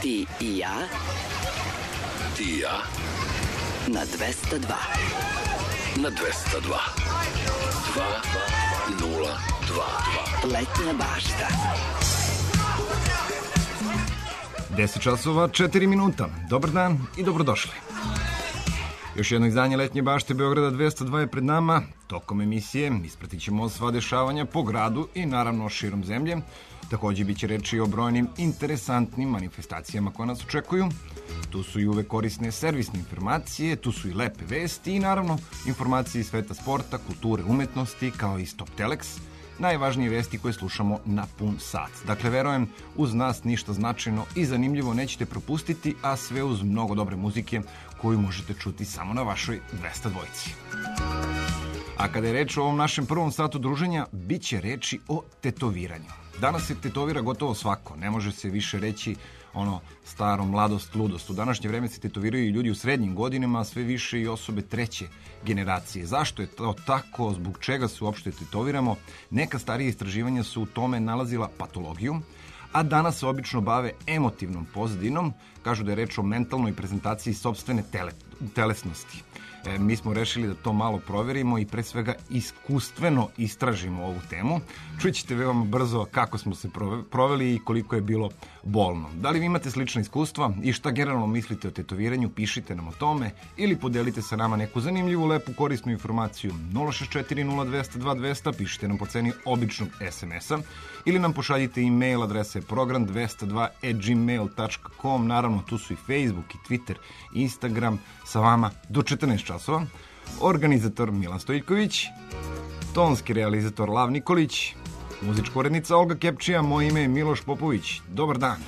Ti i ja. Ti i ja. Na 202. Na 202. 202. Letnja bašta. 10 časova, 4 minuta. Dobar dan i dobrodošli. Još jedno izdanje Letnje bašte Beograda 202 je pred nama. Tokom emisije ispratit ćemo sva dešavanja po gradu i naravno širom zemlje. Takođe biće reči o brojnim interesantnim manifestacijama koje nas očekuju. Tu su i uvek korisne servisne informacije, tu su i lepe vesti i naravno informacije iz sveta sporta, kulture, umetnosti, kao i Stop Telex. Najvažnije vesti koje slušamo na pun sat. Dakle, verujem, uz nas ništa značajno i zanimljivo nećete propustiti, a sve uz mnogo dobre muzike koju možete čuti samo na vašoj 202. A kada je reč o ovom našem prvom satu druženja, bit će reči o tetoviranju. Danas se tetovira gotovo svako, ne može se više reći ono staro mladost, ludost. U današnje vreme se tetoviraju i ljudi u srednjim godinama, a sve više i osobe treće generacije. Zašto je to tako? Zbog čega se uopšte tetoviramo? Neka starija istraživanja su u tome nalazila patologiju, a danas se obično bave emotivnom pozadinom. Kažu da je reč o mentalnoj prezentaciji sopstvene telesnosti. Mi smo rešili da to malo proverimo i pre svega iskustveno istražimo ovu temu. Čućete veoma brzo kako smo se proveli i koliko je bilo bolno. Da li vi imate slična iskustva i šta generalno mislite o tetoviranju, pišite nam o tome ili podelite sa nama neku zanimljivu, lepu, korisnu informaciju. 064 0200 2200, pišite nam po ceni običnog SMS-a ili nam pošaljite e-mail, adresa je program202@gmail.com. Naravno, tu su i Facebook i Twitter i Instagram. Sa vama do 14 časova. Organizator Milan Stojković, tonski realizator Lav Nikolić, muzička urednica Olga Kepčija, moje ime je Miloš Popović. Dobar dan.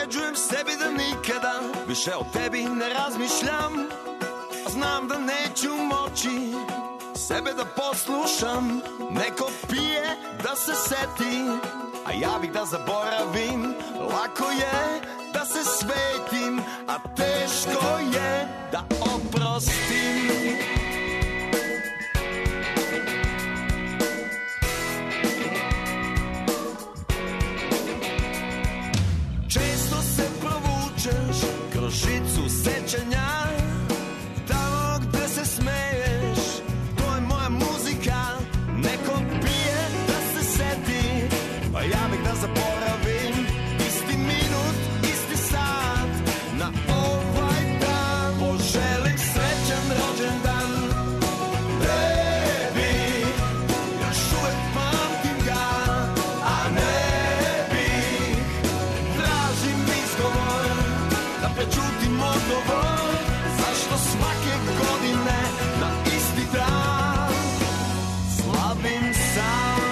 Naređujem sebi da nikada više o tebi ne razmišljam, a znam da neću moći sebe da poslušam. Neko pije da se seti, a ja bih da zaboravim. Lako je da se svetim, a teško je da oprostim. Često se provučeš kroz žicu sećanja, tamo gde se smeješ, to je moja muzika. Neko pije da se seti, a ja bih da zaboravim. Isti minut, isti sat, na ovaj dan poželim srećan rođendan tebi. Još uvek pamtim ga, a ne bih. Tražim izgovor da prećutim odgovor, zašto svake godine na isti dan slavim sam.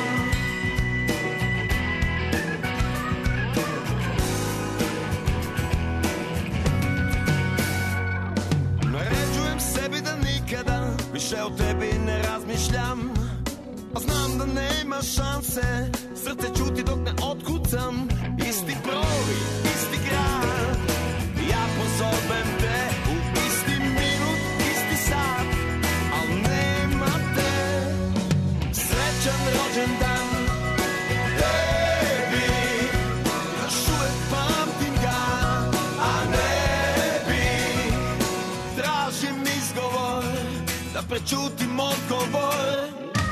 Naređujem sebi da nikada više o tebi ne razmišljam, a znam da nema šanse, srce ćuti dok ne otkucam. Isti provi, isti grad, ja pozovem te u isti minut, isti sat, al nema te. Srećan rođendan tebi, još uvek pamtim ga, a ne bih. Tražim izgovor da prećutim odgovor.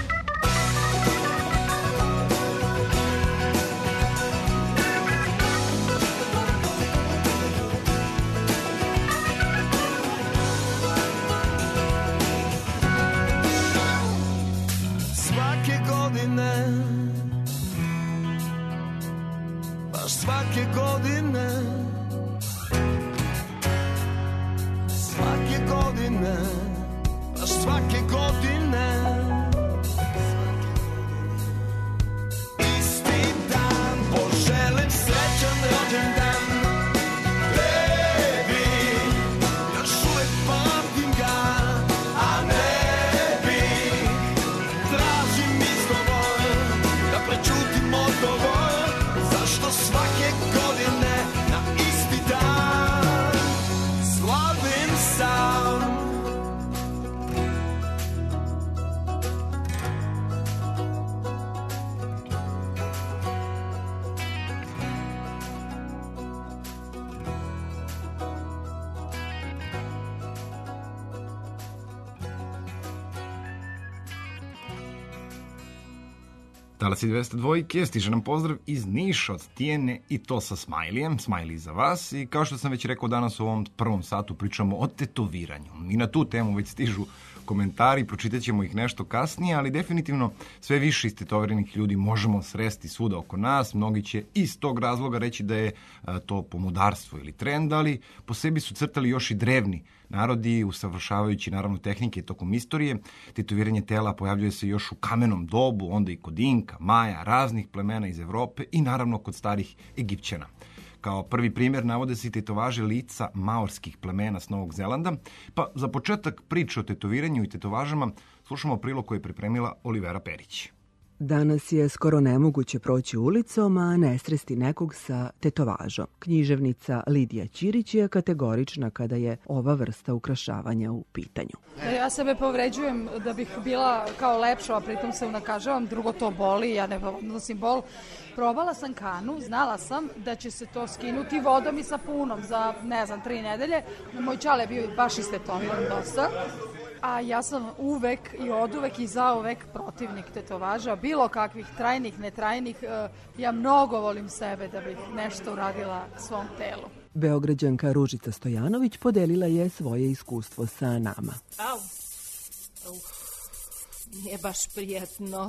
Svake godine, baš svake godine, svake godine, baš svake godine, isti dan poželim srećan rođendan tebi. Još uvek pamtim ga, a ne bih. Tražim izgovor da prećutim odgovor, zašto svake godine na isti dan slavim sam. Talasi 202, stiže nam pozdrav iz Niša od Tijene i to sa smajlijem. Smajli za vas i kao što sam već rekao, danas u ovom prvom satu pričamo o tetoviranju. I na tu temu već stižu komentari, pročitat ćemo ih nešto kasnije, ali definitivno sve više istetoviranih ljudi možemo sresti svuda oko nas. Mnogi će iz tog razloga reći da je to pomodarstvo ili trend, ali po sebi su crtali još i drevni narodi, usavršavajući naravno tehnike tokom istorije. Tetoviranje tela pojavljuje se još u kamenom dobu, onda i kod Inka, Maja, raznih plemena iz Evrope i naravno kod starih Egipćana. Kao prvi primjer navode se i tetovaže lica maorskih plemena s Novog Zelanda, pa za početak priče o tetoviranju i tetovažama slušamo prilog koji je pripremila Olivera Perić. Danas je skoro nemoguće proći ulicom, a ne sresti nekog sa tetovažom. Književnica Lidija Ćirić je kategorična kada je ova vrsta ukrašavanja u pitanju. Ja sebe povređujem da bih bila kao lepša, a pritom se unakažavam, drugo to boli, ja ne nosim bol. Probala sam kanu, znala sam da će se to skinuti vodom i sapunom za, 3 nedelje. Moj čale je bio baš istetoviran dosta. A ja sam uvek i oduvek i zauvek protivnik tetovaža, bilo kakvih trajnih, netrajnih. Ja mnogo volim sebe da bih nešto uradila svom telu. Beograđanka Ružica Stojanović podelila je svoje iskustvo sa nama. Au. Nije baš prijatno.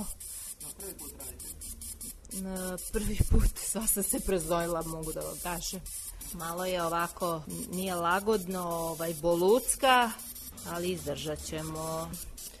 Prvi put sva sam se prezojila, mogu da vam kažem. Malo je ovako, nije lagodno, bolucka, ali izdržat ćemo.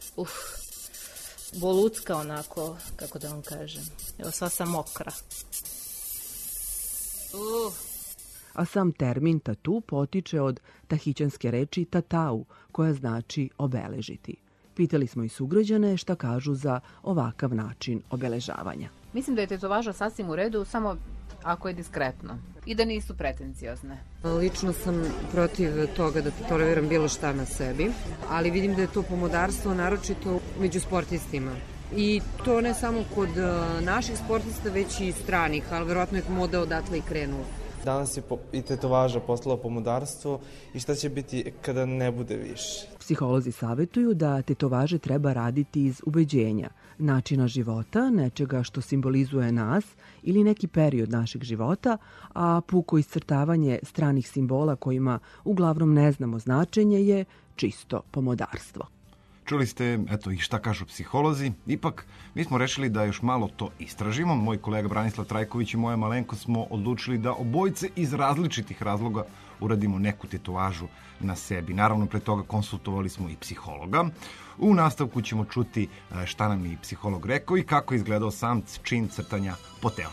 Bolucka onako, kako da vam kažem. Evo, sva sam mokra. a sam termin tatu potiče od tahićanske reči tatau, koja znači obeležiti. Pitali smo i sugrađane šta kažu za ovakav način obeležavanja. Mislim da je tetovaža sasvim u redu, samo ako je diskretno i da nisu pretenciozne. Lično sam protiv toga da tetoviram bilo šta na sebi, ali vidim da je to pomodarstvo naročito među sportistima. I to ne samo kod naših sportista, već i stranih, ali verovatno je moda odatle i krenula. Danas je i tetovaža postala pomodarstvo i šta će biti kada ne bude više. Psiholozi savjetuju da tetovaže treba raditi iz ubeđenja, načina života, nečega što simbolizuje nas ili neki period našeg života, a puko iscrtavanje stranih simbola kojima uglavnom ne znamo značenje je čisto pomodarstvo. Čuli ste, eto, i šta kažu psiholozi. Ipak, mi smo rešili da još malo to istražimo. Moj kolega Branislav Trajković i moja malenko smo odlučili da obojice iz različitih razloga uradimo neku tetovažu na sebi. Naravno, pre toga konsultovali smo i psihologa. U nastavku ćemo čuti šta nam je psiholog rekao i kako je izgledao sam čin crtanja po telu.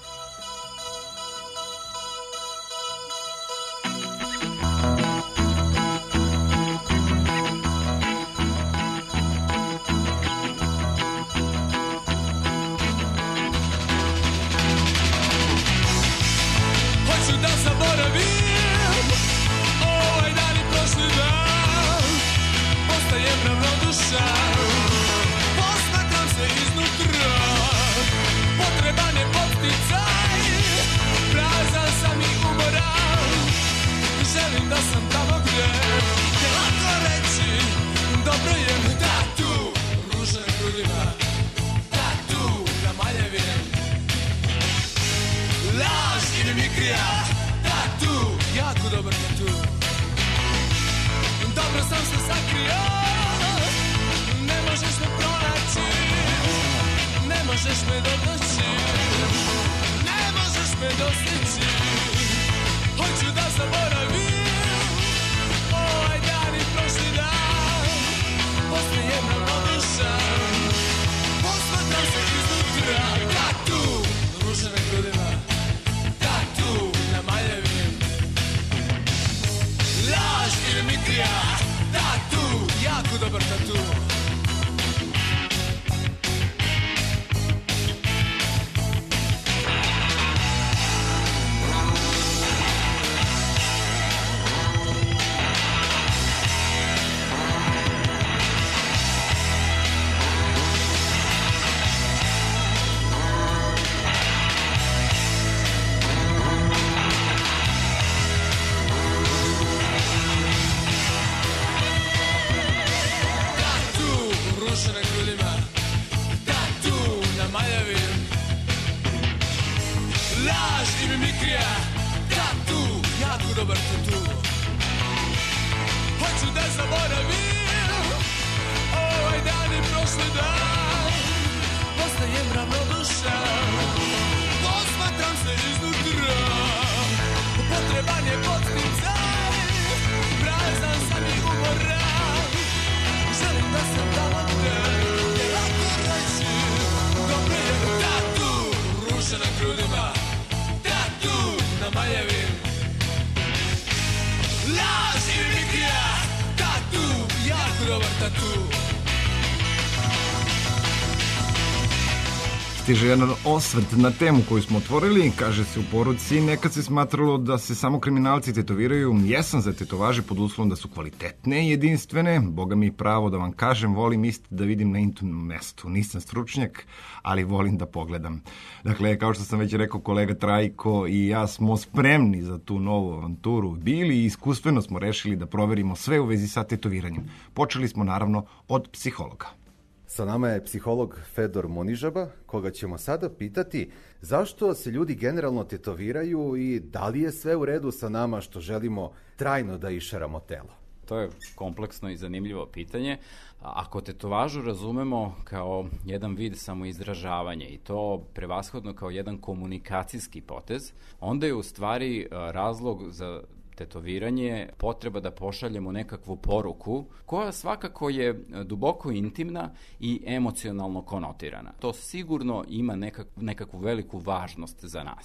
Stiže jedan osvrt na temu koju smo otvorili. Kaže se u poruci, nekad se smatralo da se samo kriminalci tetoviraju. Jesam za tetovaže pod uslovom da su kvalitetne i jedinstvene. Boga mi pravo da vam kažem, volim isto da vidim na intimnom mestu. Nisam stručnjak, ali volim da pogledam. Dakle, kao što sam već rekao, kolega Trajko i ja smo spremni za tu novu avanturu bili i iskustveno smo rešili da proverimo sve u vezi sa tetoviranjem. Počeli smo naravno od psihologa. Sa nama je psiholog Fedor Monižaba, koga ćemo sada pitati zašto se ljudi generalno tetoviraju i da li je sve u redu sa nama što želimo trajno da išaramo telo. To je kompleksno i zanimljivo pitanje. Ako tetovažu razumemo kao jedan vid samoizražavanja i to prevashodno kao jedan komunikacijski potez, onda je u stvari razlog za tetoviranje potreba da pošaljemo nekakvu poruku koja svakako je duboko intimna i emocionalno konotirana. To sigurno ima nekakvu veliku važnost za nas.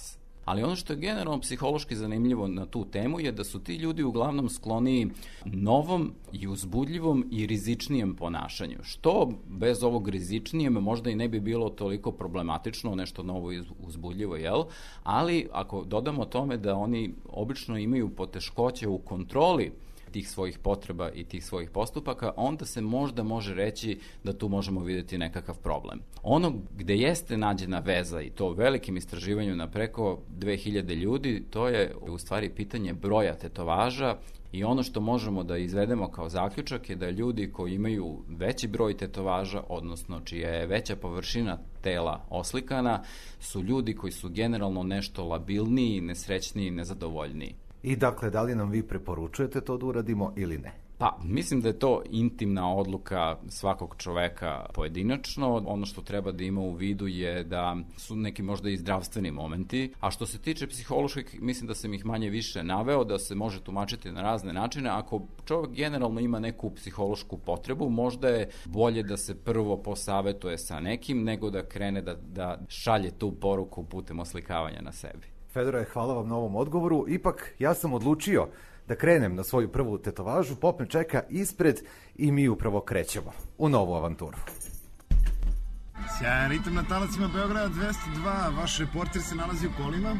Ali ono što je generalno psihološki zanimljivo na tu temu je da su ti ljudi uglavnom skloniji novom i uzbudljivom i rizičnijem ponašanju. Što bez ovog rizičnijem možda i ne bi bilo toliko problematično, nešto novo i uzbudljivo, jel? Ali ako dodamo tome da oni obično imaju poteškoće u kontroli tih svojih potreba i tih svojih postupaka, onda se možda može reći da tu možemo vidjeti nekakav problem. Ono gde jeste nađena veza, i to velikim istraživanju na preko 2000 ljudi, to je u stvari pitanje broja tetovaža, i ono što možemo da izvedemo kao zaključak je da ljudi koji imaju veći broj tetovaža, odnosno čija je veća površina tela oslikana, su ljudi koji su generalno nešto labilniji, nesrećniji, nezadovoljniji. I dakle, da li nam vi preporučujete to da uradimo ili ne? Pa, mislim da je to intimna odluka svakog čoveka pojedinačno. Ono što treba da ima u vidu je da su neki možda i zdravstveni momenti, a što se tiče psiholoških, mislim da sam ih manje više naveo, da se može tumačiti na razne načine. Ako čovek generalno ima neku psihološku potrebu, možda je bolje da se prvo posavetuje sa nekim, nego da krene da šalje tu poruku putem oslikavanja na sebi. Fedore, hvala vam na ovom odgovoru. Ipak, ja sam odlučio da krenem na svoju prvu tetovažu, Pop me čeka ispred i mi upravo krećemo u novu avanturu. Sjajan ritam na talacima Beograda 202, vaš reporter se nalazi u kolima.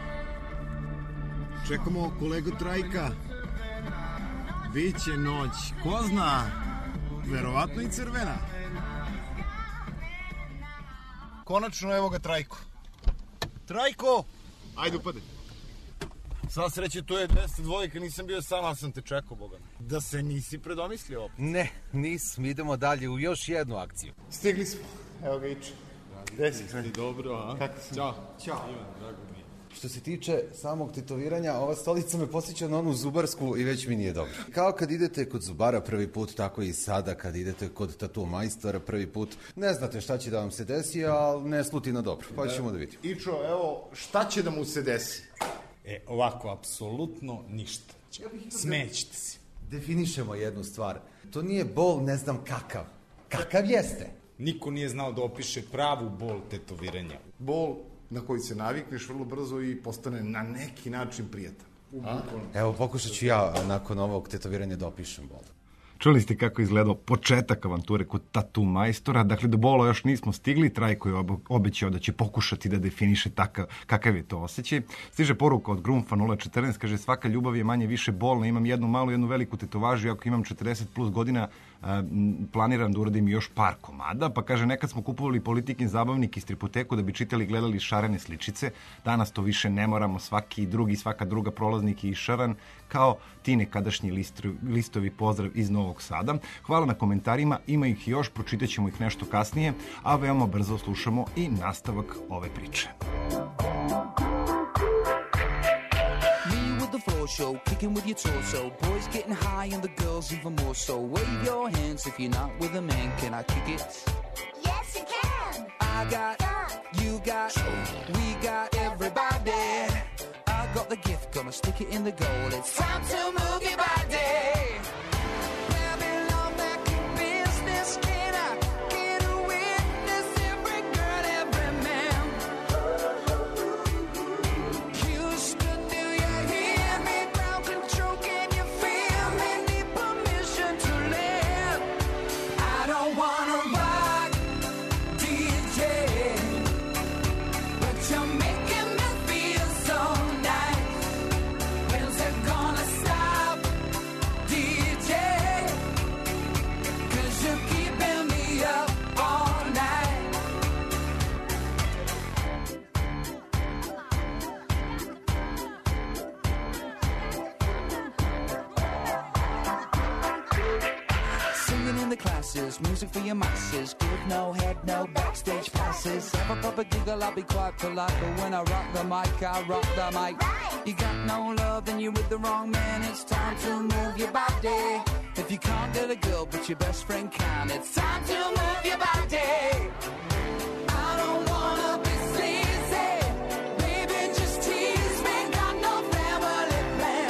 Čekamo kolegu Trajka. Biće noć, ko zna, verovatno i crvena. Konačno evo ga Trajko. Trajko! Ajde upadaj. Sva sreće, tu je 202, nisam bio sam, ali sam te čekao, Boga. Da se nisi predomislio opet. Ne, nisam, idemo dalje u još jednu akciju. Stigli smo, evo ga Iče. Gde si? Dobro, a? Kako si? Ćao. Ćao. Ivan, drago mi je. Što se tiče samog tetoviranja, ova stolica me posjeća na onu zubarsku i već mi nije dobro. Kao kad idete kod zubara prvi put, tako i sada kad idete kod tatu majstora prvi put. Ne znate šta će da vam se desi, ali ne sluti na dobro. Pa ćemo da vidimo. Ičo, evo, šta će da mu se desi? Ovako, apsolutno ništa. Smećete se. Definišemo jednu stvar. To nije bol ne znam kakav. Kakav jeste? Niko nije znao da opiše pravu bol tetoviranja. Bol na koji se navikneš vrlo brzo i postane na neki način prijatan. Evo, pokušat ću ja nakon ovog tetoviranja da opišem bol. Čuli ste kako je izgledao početak avanture kod tatu majstora. Dakle, do bola još nismo stigli. Trajko je obećao da će pokušati da definiše kakav je to osjećaj. Stiže poruka od Grumfa 014, kaže svaka ljubav je manje više bolna. Imam jednu malu, jednu veliku tetovažu. Ako imam 40 plus godina, planiram da uradim još par komada. Pa kaže, nekad smo kupovali Politikin zabavnik i stripoteku da bi čitali i gledali šarene sličice. Danas to više ne moramo. Svaka druga prolaznik je išaran kao ti nekadašnji listovi. Pozdrav iz Novog Sada. Hvala na komentarima, ima ih još, pročitat ćemo ih nešto kasnije, a veoma brzo slušamo i nastavak ove priče. The floor show, kicking with your torso. Boys getting high and the girls even more so. Wave your hands if you're not with a man. Can I kick it? Yes, you can. I got, you got, we got everybody. I got the gift, gonna stick it in the goal. It's time to move your body. Babylon back in business. Can I get a witness? Every girl, every man. Houston, do you hear me? Ground control, can you feel me? Need permission to live. I don't wanna rock, DJ, but you're making me feel so nice. When's it gonna stop, DJ? 'Cause you're keeping me up all night. Singing in the classes, music for your masses. Give no head, no backstage passes. Have a proper giggle, I'll be quite polite. But when I rock the mic, I rock the mic. You got no love, then you're with the wrong man. It's time to move your body. If you can't get a girl, but your best friend can, it's time to move your body. I don't wanna be sleazy. Baby, just tease me. Got no family plan.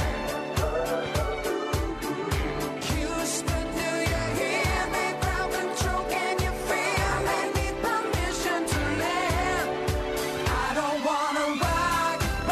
Houston, do you hear me? Ground control, can you feel me? Need permission to land. I don't wanna rock,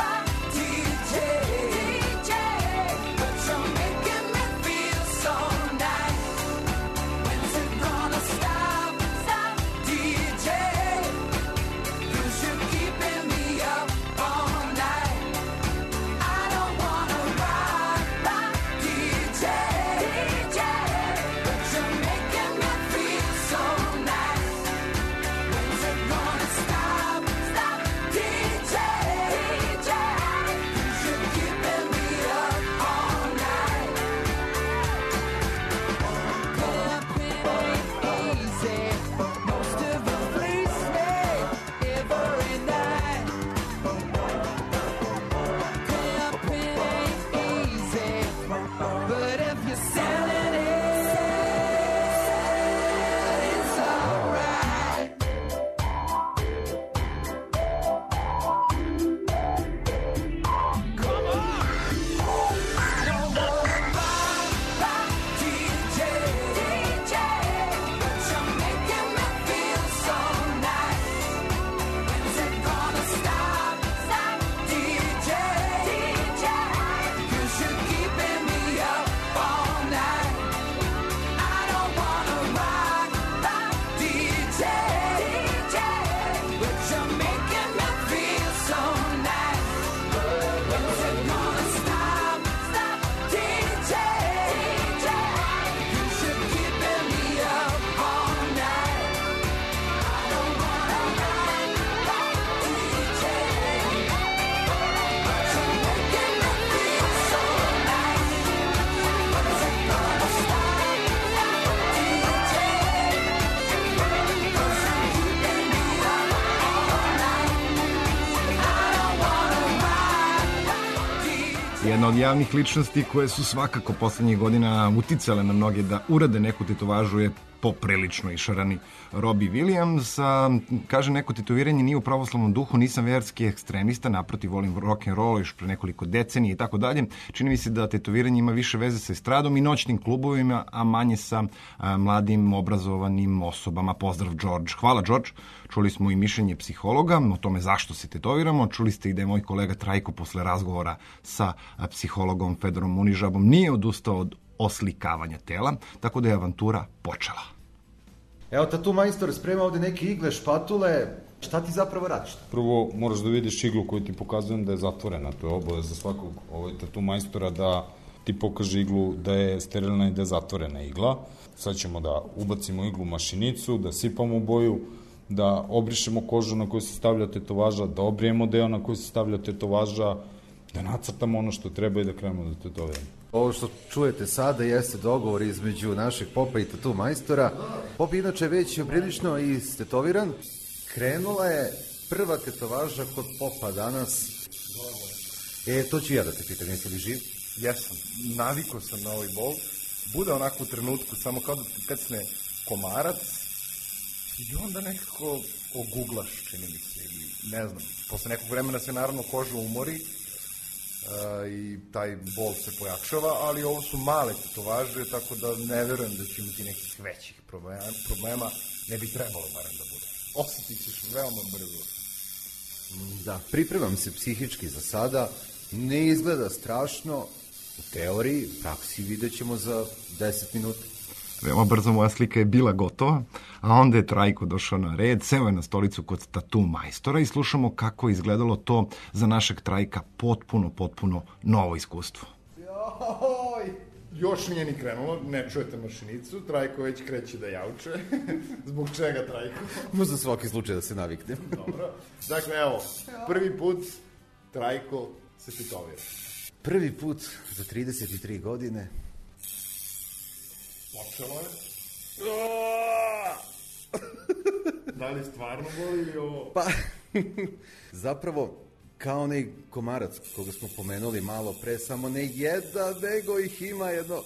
Jedna od javnih ličnosti koje su svakako poslednjih godina uticale na mnoge da urade neku tetovažu je poprilično išarani Robbie Williams. Kaže, neko tetoviranje nije u pravoslavnom duhu, nisam verski ekstremista, naprotiv volim rock and roll još pre nekoliko decenije i tako dalje. Čini mi se da tetoviranje ima više veze sa estradom i noćnim klubovima, a manje sa mladim, obrazovanim osobama. Pozdrav, George. Hvala, George. Čuli smo i mišljenje psihologa o tome zašto se tetoviramo. Čuli ste i da je moj kolega Trajko posle razgovora sa psihologom Fedorom Munižabom nije odustao od oslikavanja tela, tako da je avantura počela. Evo, tatu majstor sprema ovde neke igle, špatule. Šta ti zapravo radiš? Prvo moraš da vidiš iglu koju ti pokazujem da je zatvorena. To je obaveza za svakog tatu majstora da ti pokaže iglu da je sterilna i da je zatvorena igla. Sad ćemo da ubacimo iglu u mašinicu, da sipamo boju, da obrišemo kožu na koju se stavlja tetovaža, da obrijemo deo na koji se stavlja tetovaža, da nacrtamo ono što treba i da krenemo da tetoviramo. Ovo što čujete sada jeste dogovor između našeg Popa i tatu majstora. Pop inače već je prilično istetoviran. Krenula je prva tetovaža kod Popa danas. To ću ja da te pitam, jesi li živ? Jesam, navikao sam na ovaj bol. Bude onako u trenutku, samo kao da pecne komarac i onda nekako oguglaš, čini mi se. Ne znam, posle nekog vremena se naravno koža umori i taj bol se pojačava, ali ovo su male tetovaže, tako da ne verujem da će imati nekih većih problema, ne bi trebalo barem da bude. Osjetit ćeš veoma brzo. Da, pripremam se psihički za sada, ne izgleda strašno, u teoriji, u praksi vidjet ćemo za 10 minuta. Veoma brzo moja slika je bila gotova, a onda je Trajko došao na red, seo je na stolicu kod tatu majstora i slušamo kako je izgledalo to za našeg Trajka potpuno novo iskustvo. Još nije ni krenulo, ne čujete mašinicu, Trajko već kreće da jauče. Zbog čega, Trajko? Možda svaki slučaj da se naviknem. Dobro. Dakle, evo, prvi put Trajko se tetovira. Prvi put za 33 godine. Počelo je. Da li stvarno boli ili ovo? Pa, zapravo, kao onaj komarac koga smo pomenuli malo pre, samo ne jedan, nego ih ima jedno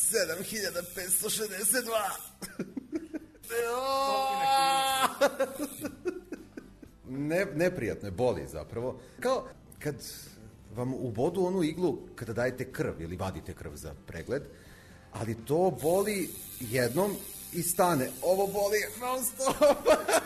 7562. Neprijatno je, boli zapravo. Kao kad vam ubodu onu iglu kada dajete krv ili vadite krv za pregled, ali to boli jednom i stane. Ovo boli non stop.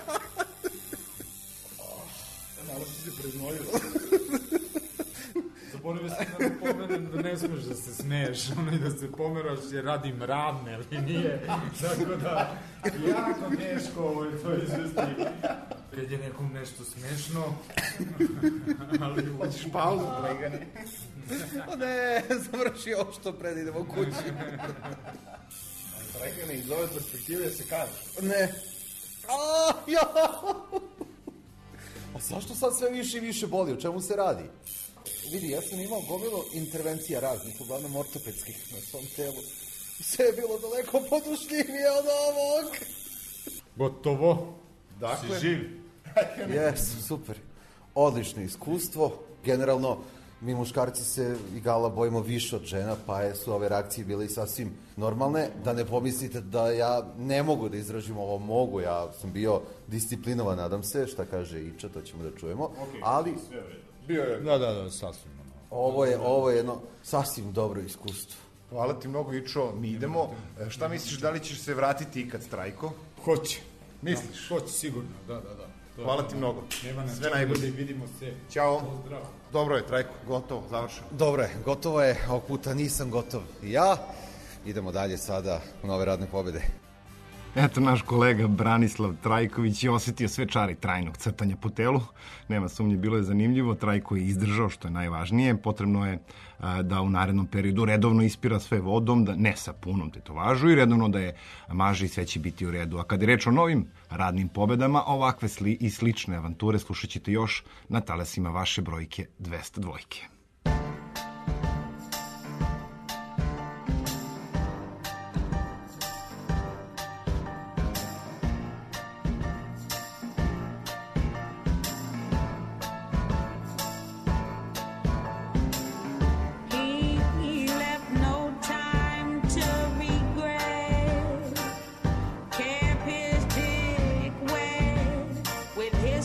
Malo si se preznojio. Zaboravio sam da pomenem da ne smeš da se smeješ, i da se pomeraš jer radim radne, ali nije. Tako da, jako teško ovo je to izvesti. Kad je nekom nešto smešno, ali... Hoćeš pauzu, Dragane? Ne, završi ovo što pred idemo kući. Dragane, iz ove perspektive se kaže. Ne. A zašto sad sve više i više boli? O čemu se radi? Vidi, ja sam imao gomilu intervencija raznih, uglavnom ortopedskih na svom telu. Sve je bilo daleko podušljivije od ovog. Gotovo. Dakle, si živ. Jes, super. Odlično iskustvo. Generalno, mi muškarci se igala bojimo više od žena, pa su ove reakcije bile i sasvim normalne. Da ne pomislite da ja ne mogu da izražim ovo, mogu. Ja sam bio disciplinovan, nadam se, šta kaže Iča, to ćemo da čujemo. Ali... Bio je. Da, sasvim. Ovo je jedno sasvim dobro iskustvo. Hvala ti mnogo, Ičo, mi idemo. Šta misliš, da li ćeš se vratiti ikad, Trajko? Hoće. Misliš? Hoće, sigurno, da. Hvala ti mnogo. Sve najbolje. Vidimo se. Ćao. Pozdrav. Dobro je, Trajko, gotovo, završeno. Dobro je, gotovo je, ovog puta nisam gotov i ja. Idemo dalje sada u nove radne pobjede. Eto, naš kolega Branislav Trajković je osetio sve čari trajnog crtanja po telu. Nema sumnje, bilo je zanimljivo. Trajko je izdržao, što je najvažnije. Potrebno je da u narednom periodu redovno ispira sve vodom, da ne sa punom tetovažu i redovno da je maže i sve će biti u redu. A kad je reč o novim radnim pobedama, ovakve i slične avanture slušat ćete još na talasima vaše brojke 202. He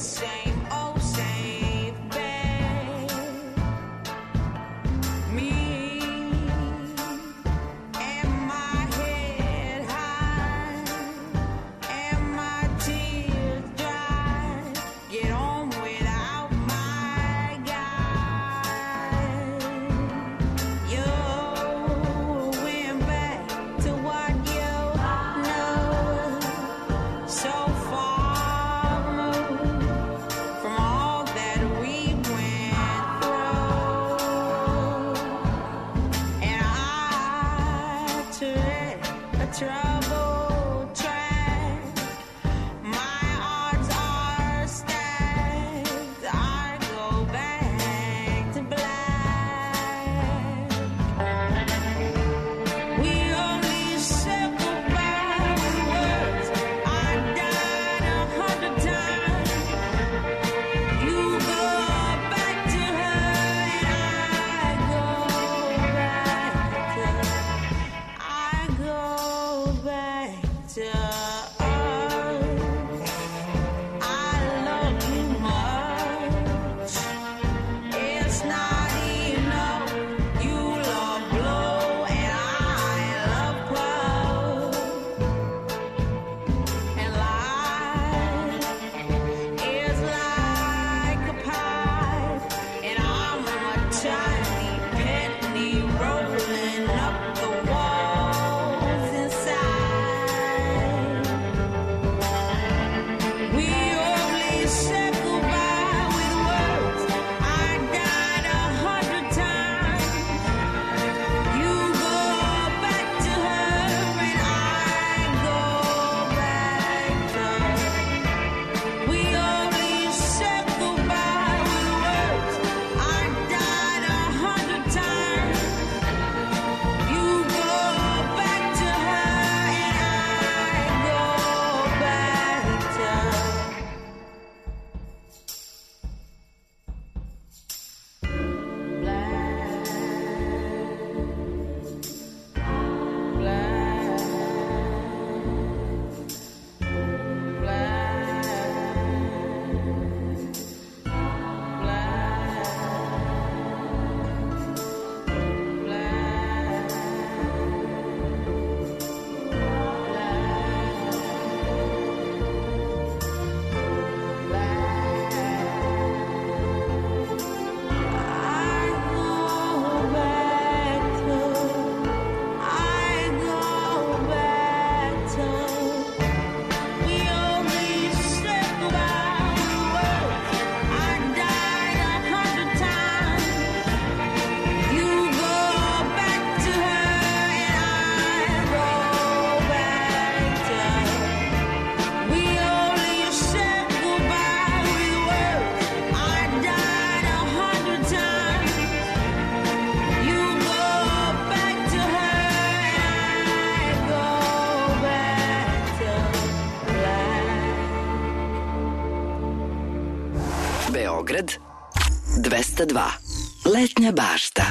Beograd 202. Letnja bašta.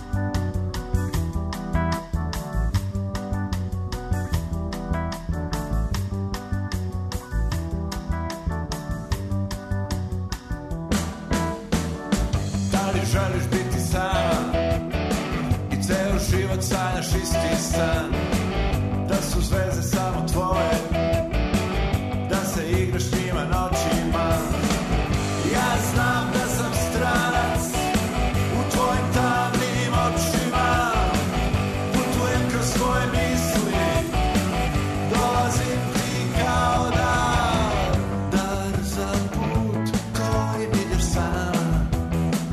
Da li želiš biti sama i ceo život sanjaš isti san, da su zvezde samo tvoje, da se igraš njima noćima. Ja znam da sam stranac u tvojim tamnim očima, putujem kroz svoje misli, dolazim ti kao dar, dar za put koji ideš sama,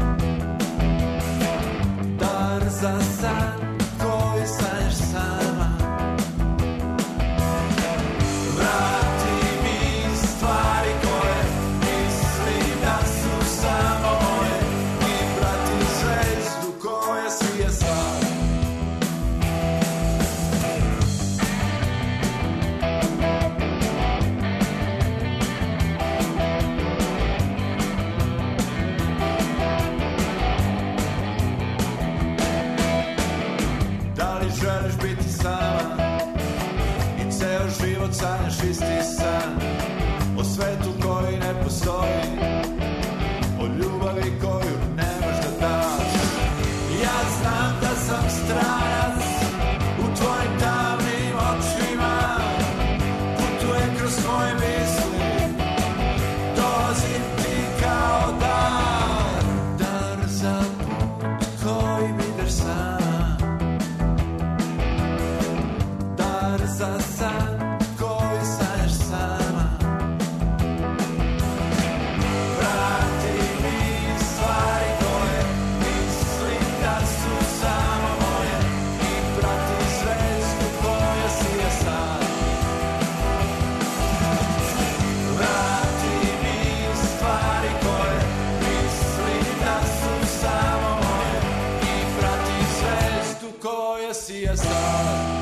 dar za san koji sanjaš sama. a star.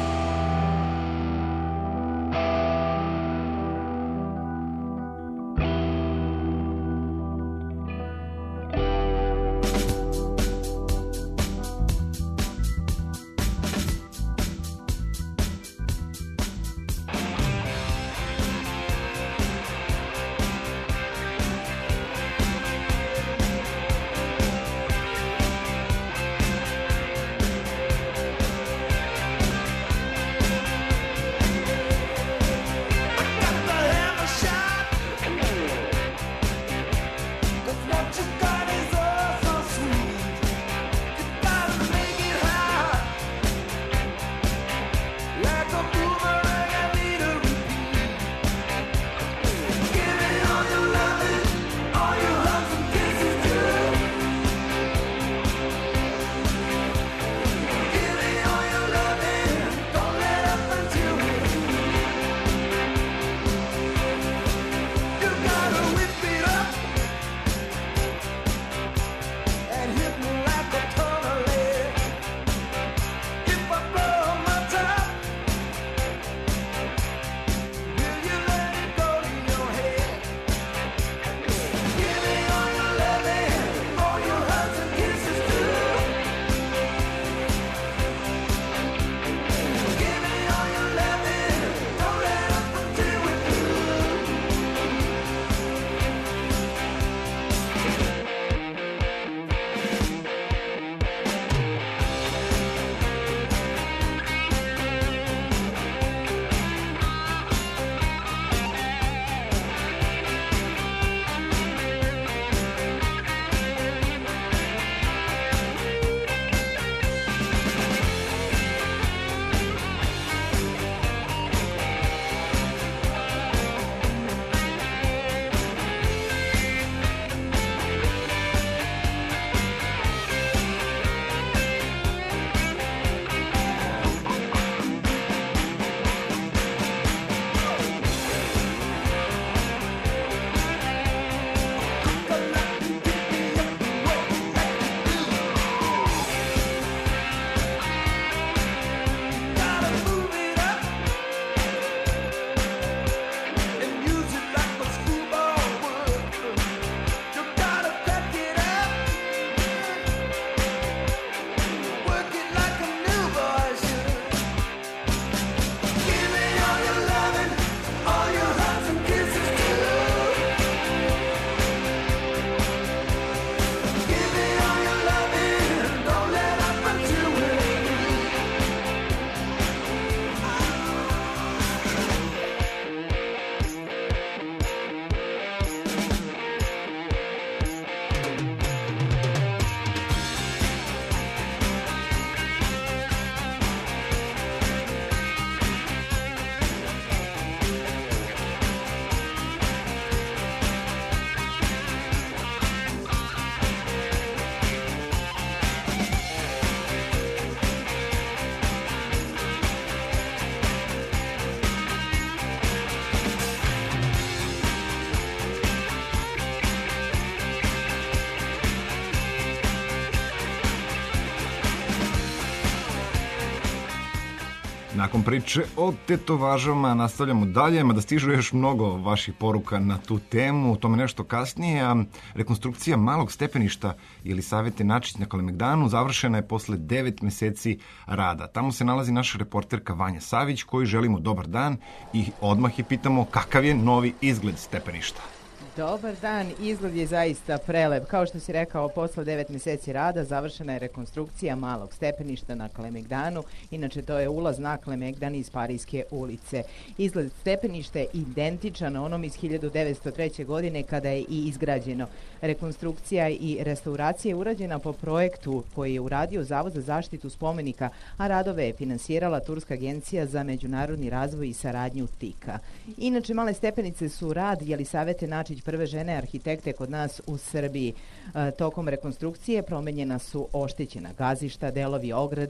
Nakon priče o tetovažama nastavljamo dalje, mada stižu još mnogo vaših poruka na tu temu, o tome nešto kasnije, a rekonstrukcija malog stepeništa Jelisavete Načić na Kalemegdanu završena je posle 9 meseci rada. Tamo se nalazi naša reporterka Vanja Savić, koju želimo dobar dan i odmah je pitamo kakav je novi izgled stepeništa. Dobar dan, izgled je zaista prelep. Kao što si rekao, posle 9 meseci rada završena je rekonstrukcija malog stepeništa na Kalemegdanu. Inače, to je ulaz na Kalemegdan iz Parijske ulice. Izgled stepeništa je identičan onom iz 1903. godine kada je i izgrađeno. Rekonstrukcija i restauracija je urađena po projektu koji je uradio Zavod za zaštitu spomenika, a radove je finansirala Turska agencija za međunarodni razvoj i saradnju TIKA. Inače, male stepenice su rad Jelisavete Načić, prve žene arhitekte kod nas u Srbiji. Tokom rekonstrukcije promenjena su oštećena gazišta, delovi ograde,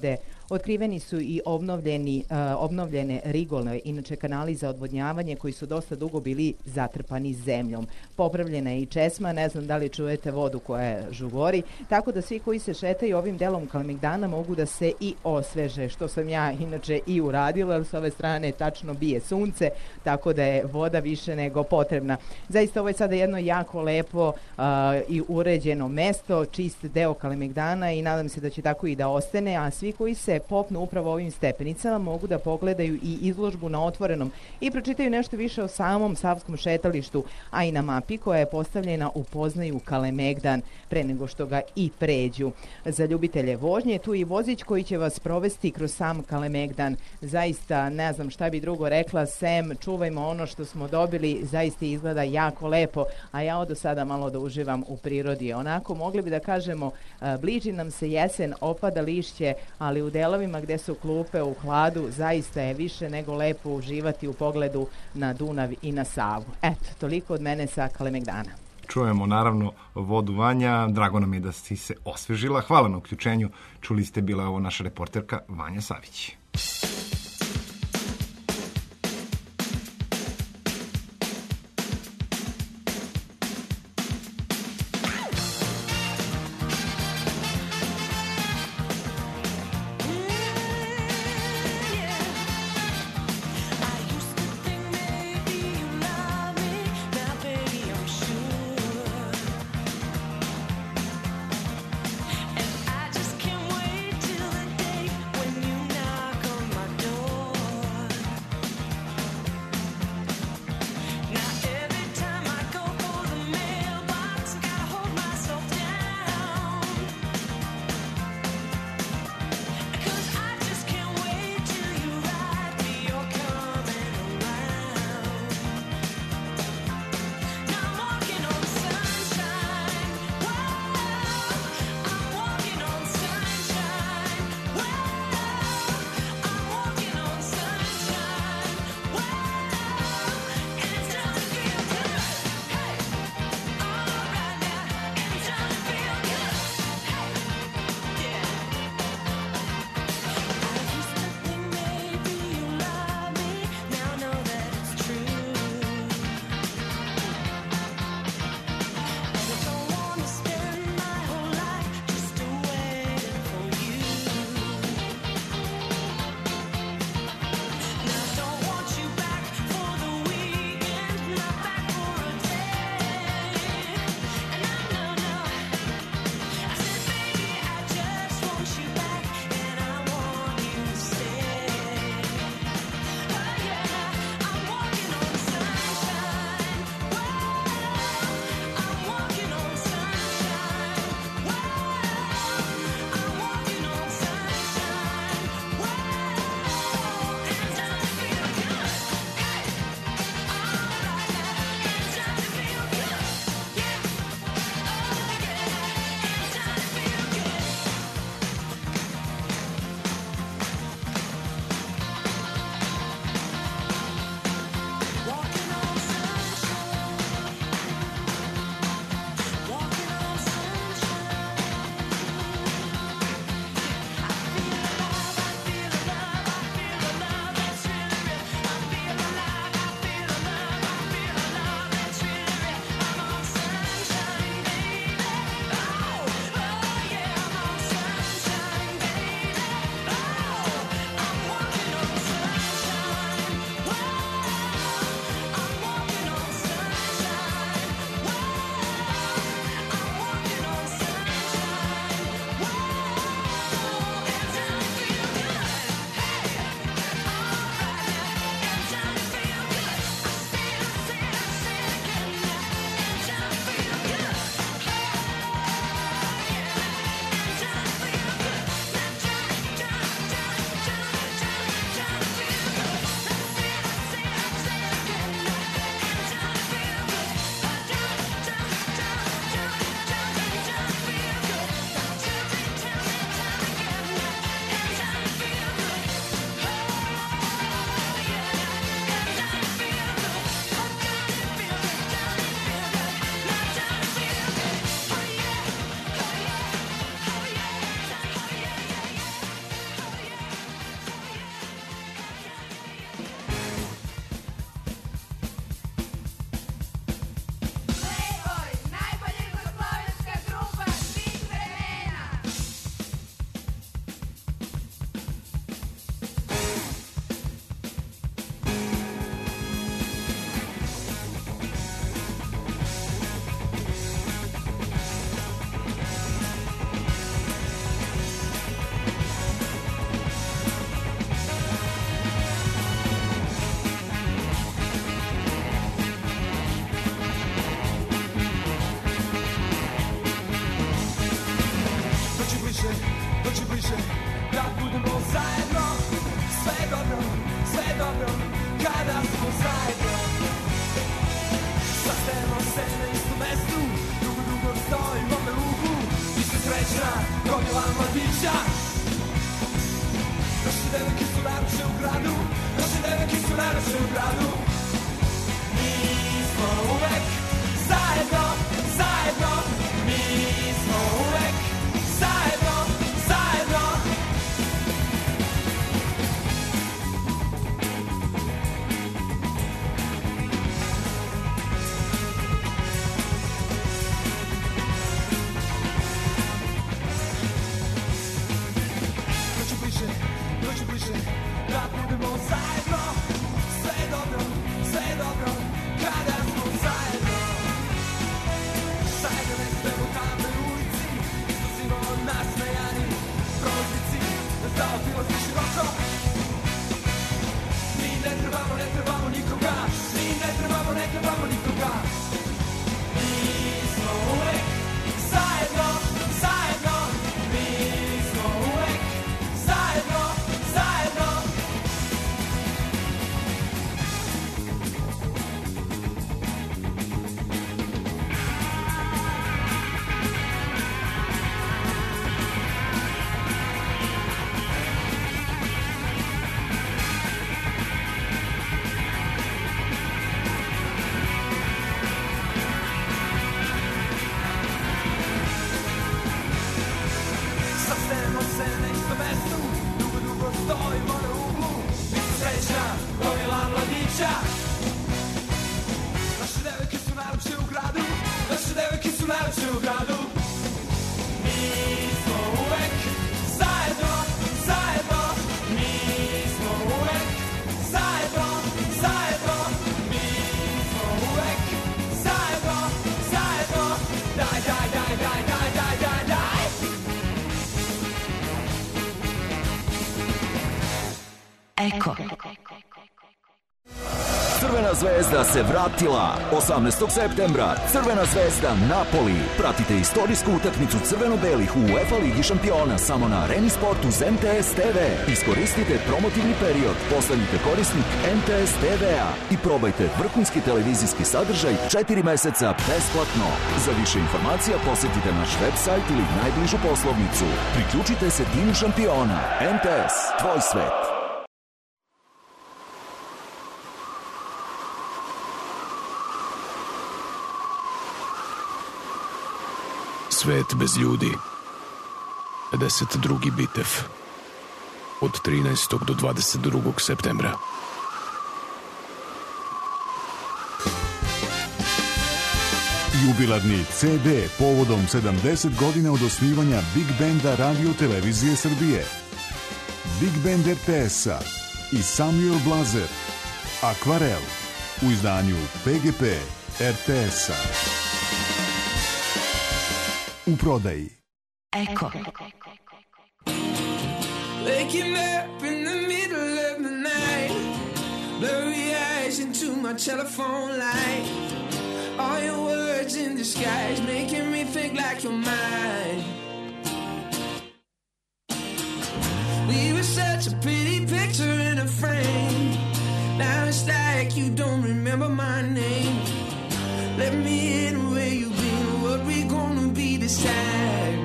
Otkriveni su i obnovljene rigole, inače kanali za odvodnjavanje koji su dosta dugo bili zatrpani zemljom. Popravljena je i česma, ne znam da li čujete vodu koja žugori, tako da svi koji se šetaju ovim delom Kalemegdana mogu da se i osveže, što sam ja inače i uradila, jer s ove strane tačno bije sunce, tako da je voda više nego potrebna. Zaista ovo je sada jedno jako lepo i uređeno mesto, čist deo Kalemegdana i nadam se da će tako i da ostane, a svi koji se popnu upravo ovim stepenicama mogu da pogledaju i izložbu na otvorenom i pročitaju nešto više o samom Savskom šetalištu, a i na mapi koja je postavljena upoznaju Kalemegdan pre nego što ga i pređu. Za ljubitelje vožnje tu i vozić koji će vas provesti kroz sam Kalemegdan. Zaista ne znam šta bi drugo rekla, sem čuvajmo ono što smo dobili, zaista izgleda jako lepo, a ja od sada malo da uživam u prirodi. Onako, mogli bi da kažemo, bliži nam se jesen, opada lišće, ali u delovima gde su klupe u hladu, zaista je više nego lepo uživati u pogledu na Dunav i na Savu. Eto, toliko od mene sa Kalemegdana. Čujemo naravno vodu Vanja, drago nam je da si se osvežila. Hvala na uključenju, čuli ste, bila ovo naša reporterka Vanja Savić. I just can't wait till the day when you knock on my zajedno. Sastajemo se na istom mestu, dugo, dugo stojimo na lugu. Vi ste srećna, gomila mladića. Naše devojke su najlepše u gradu, naše devojke su najlepše u gradu. Mi smo uvek zajedno, zajedno. Mi smo uvek zajedno, zajedno. Dođi bliže, da budemo zajedno. Sve je dobro, kada smo zajedno. Zajedno nek idemo tamo u ulici, iznosimo nasmejani prolaznici, da zaobilazi široko. Mi ne trebamo nikoga, mi ne trebamo nikoga. Mi smo uvek zajedno, zajedno. Mi smo uvek zajedno, zajedno. Sastajemo se na istom mestu, dugo, dugo stojimo na uglu. Mi smo srećna, gomila mladića. Naše devojke su najlepše u gradu, naše devojke su najlepše u gradu. Mi smo uvek zajedno, zajedno. Mi smo uvek zajedno, zajedno. Mi smo uvek zajedno, zajedno. Daj, daj, daj, daj, daj, daj, daj, daj. Eko. Crvena zvezda se vratila 18. septembra. Crvena zvezda Napoli. Pratite istorijsku utakmicu crveno-belih u UEFA Ligi šampiona samo na Areni Sport uz MTS TV. Iskoristite promotivni period, postanite korisnik MTS TV-a i probajte vrhunski televizijski sadržaj 4 meseca besplatno. Za više informacija posjetite naš website ili najbližu poslovnicu. Priključite se timu šampiona. MTS, tvoj svet. Svet bez ljudi. 52. bitev. Od 13. do 22. septembra. Jubilarni CD povodom 70 godina od osnivanja Big Banda Radio Televizije Srbije. Big Band RTS-a i Samuel Blazer. Akvarel u izdanju PGP RTS-a. U prodaji. Eko. Waking up in the middle of the night, blurry eyes into my telephone light. All your words in disguise, making me think like you're mine. We were such a pretty picture in a frame. Now it's like you don't remember my name. Let me in where you've been, what we gonna be this time.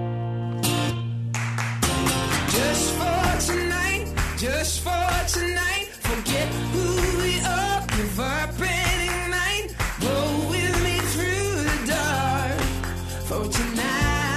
Just for tonight, just for tonight. Forget who we are, give up and ignite. Go with me through the dark. For tonight.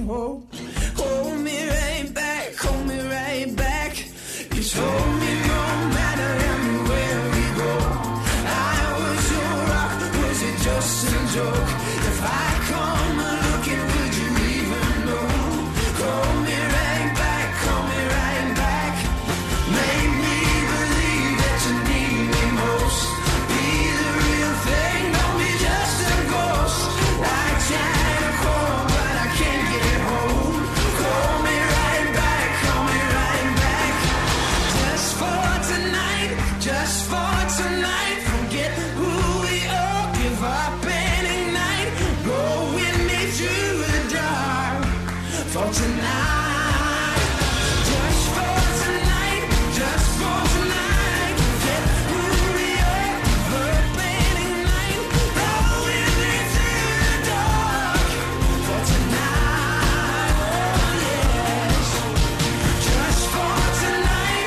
home. Hold me right back, hold me right back. You told me no matter where we go, I was your rock, was it just a joke? If I come looking, would you even know? Call me right back, call me right back. Make me believe that you need me most. Be the real thing, don't be just a ghost. I try to call, but I can't get home. Call me right back, call me right back. Just for tonight, just for tonight. Forget who we are, give up and ignite. Go with me through the dark. For tonight, just for tonight, just for tonight. Forget who we are, give up and ignite. Go with me through the dark. For tonight, oh yes. Just for tonight,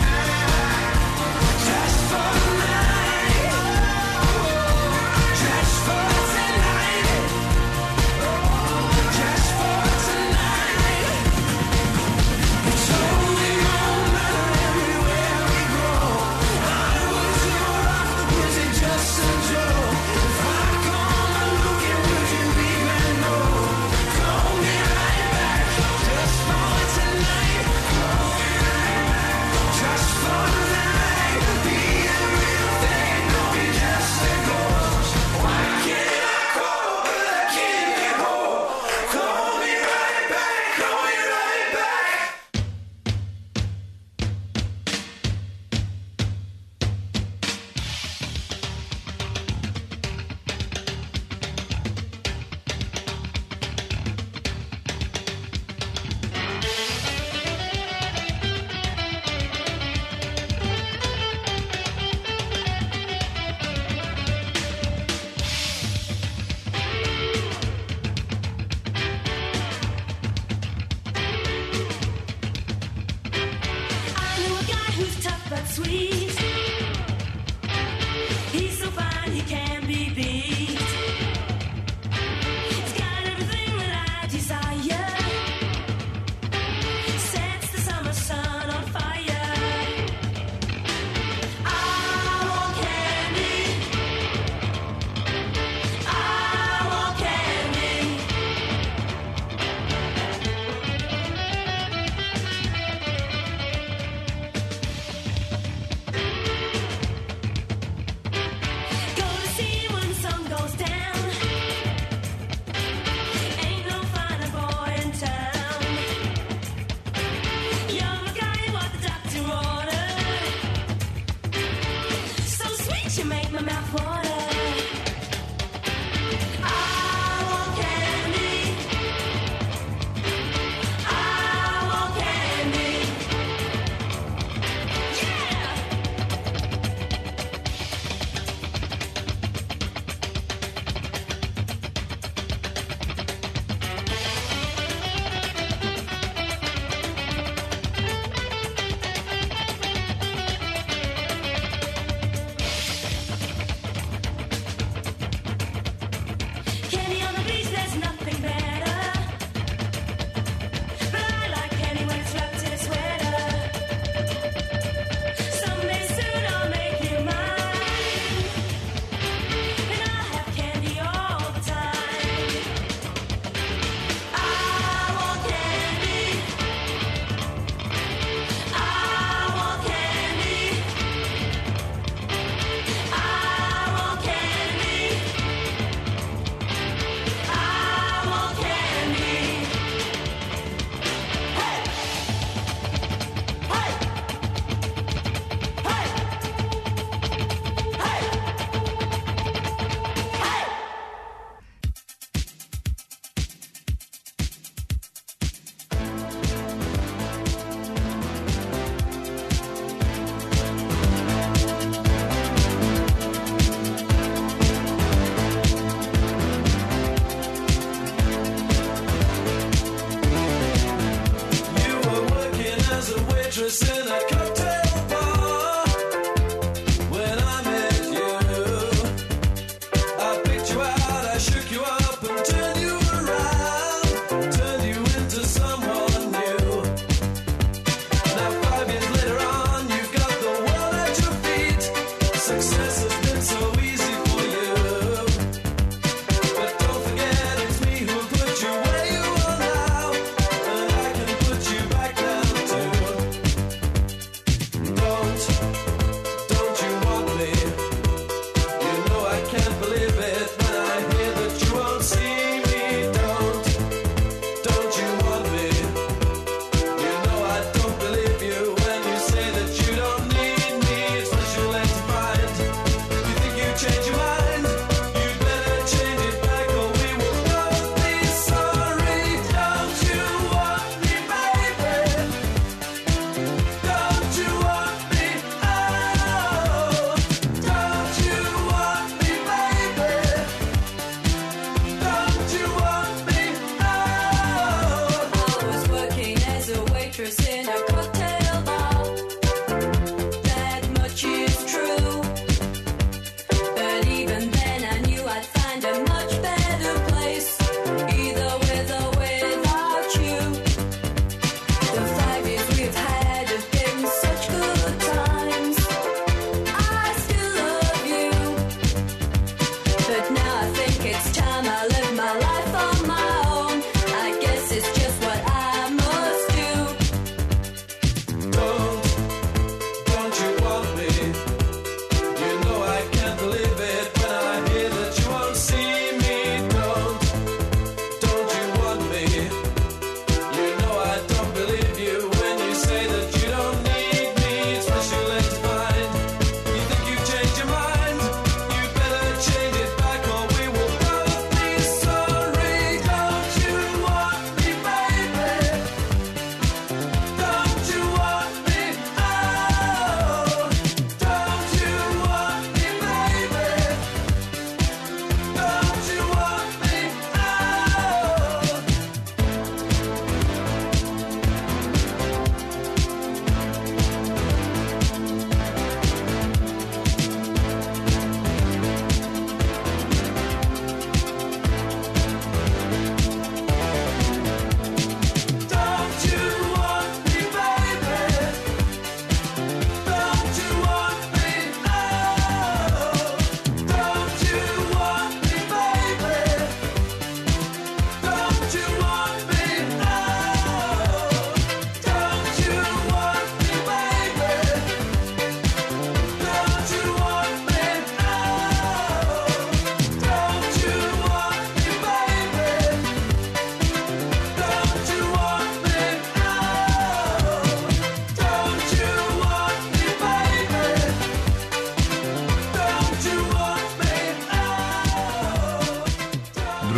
just for tonight, just for tonight, just for tonight. It's only no matter everywhere we go. I was your rock, was it just a joke? If I come looking, would you even know? Call me right back, just for tonight. Call me right back, just for tonight. Be a real thing, don't be just a ghost. Why can't I call, but I can't get home? Call me right back, call me right back. I know a guy who's tough but sweet. He's so fine he can't be beat. He's got everything that I desire. Sets the summer sun on fire. I want candy. I want candy. Go to see him when the sun goes down. Ain't no finer boy in town. You're the guy what the doctor ordered. So sweet you make my mouth water. I want candy. I want candy. Yeah.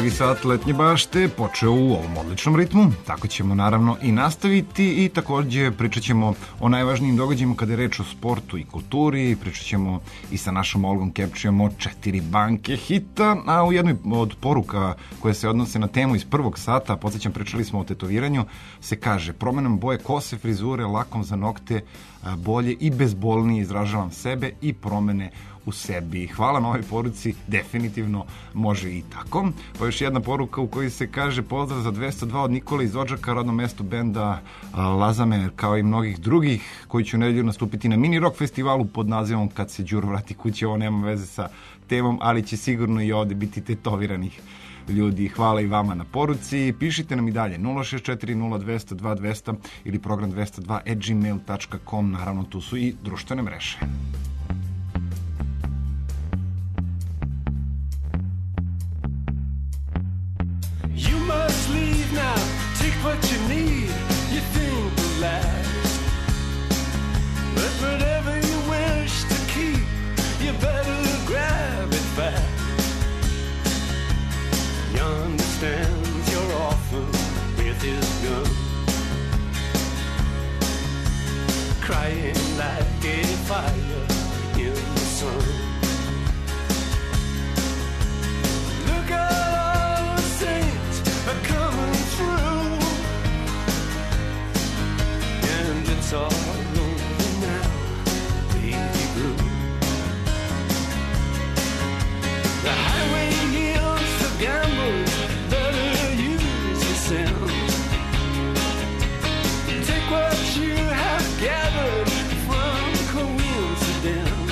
Prvi sat letnje bašte počeo u ovom odličnom ritmu, tako ćemo naravno i nastaviti i takođe pričat ćemo o najvažnijim događajima kada je reč o sportu i kulturi, pričat ćemo i sa našom Olgom Kepčijom o 4 banke hita, a u jednoj od poruka koje se odnose na temu iz prvog sata, podsjećam, pričali smo o tetoviranju, se kaže: promenom boje kose, frizure, lakom za nokte, bolje i bezbolnije izražavam sebe i promene u sebi. Hvala na ovoj poruci, definitivno može i tako. Pa još jedna poruka u kojoj se kaže: pozdrav za 202 od Nikole iz Odžaka, rodnom mestu benda Lazame, kao i mnogih drugih, koji će u nedelju nastupiti na mini rock festivalu pod nazivom Kad se Đuro vrati kući. Ovo nema veze sa temom, ali će sigurno i ovde biti tetoviranih ljudi. Hvala i vama na poruci. Pišite nam i dalje 064 0200 2200 ili program 202@gmail.com. Naravno, tu su i društvene mreže. You must leave now, take what you need, you think will last. But whatever you wish to keep, you better grab it fast. He understands you're orphan with his gun, crying like a fire in the sun. Look at all the saints are coming through, and it's all over now, baby blue. The highway yields for gamblers, better use your sense. Take what you have gathered from coincidence.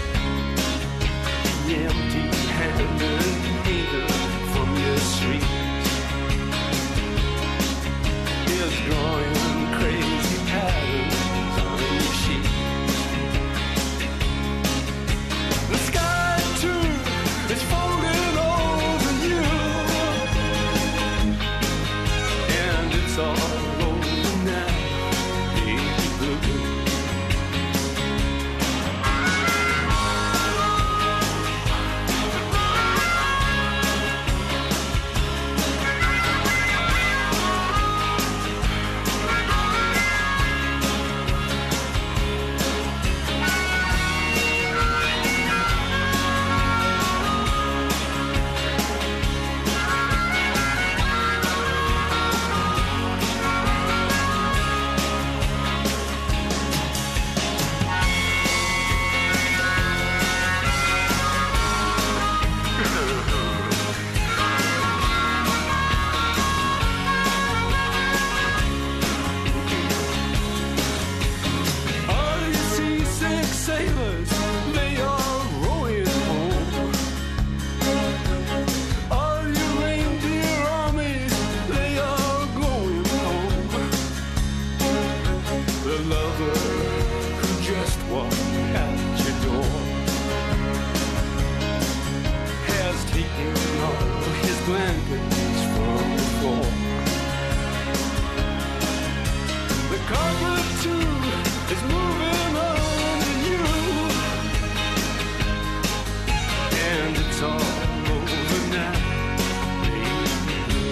The empty-handed needle from your street is drawing crazy patterns on your sheet. The sky too is folding over you, and it's all over now, baby blue. All you seasick sailors, they are rowing home. All you reindeer armies, they are going home. The lover who just walked at your door has taken all his blankets from the floor. The carpet too is moving on to you, and it's all over now, baby.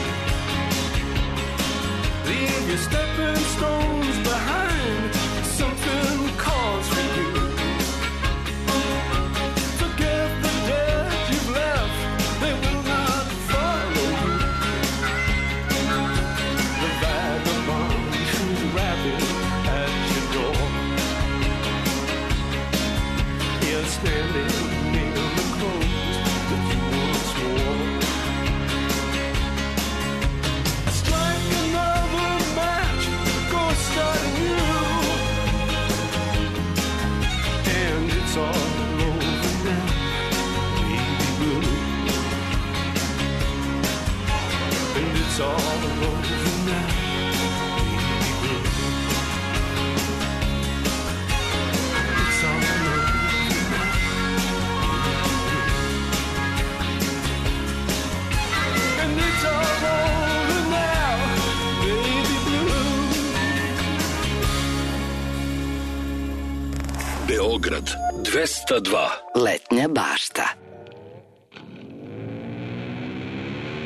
Leave your stepping stones behind, something calls for you. Forget the dead you've left, they will not follow you. The vagabond who's rapping at your door is standing in the clothes that you once wore. Strike another match, go start anew, and it's all over now, baby blue. And it's all over now, baby blue. It's all over now. And it's all over now, baby blue. Beograd 202. Letnja bašta.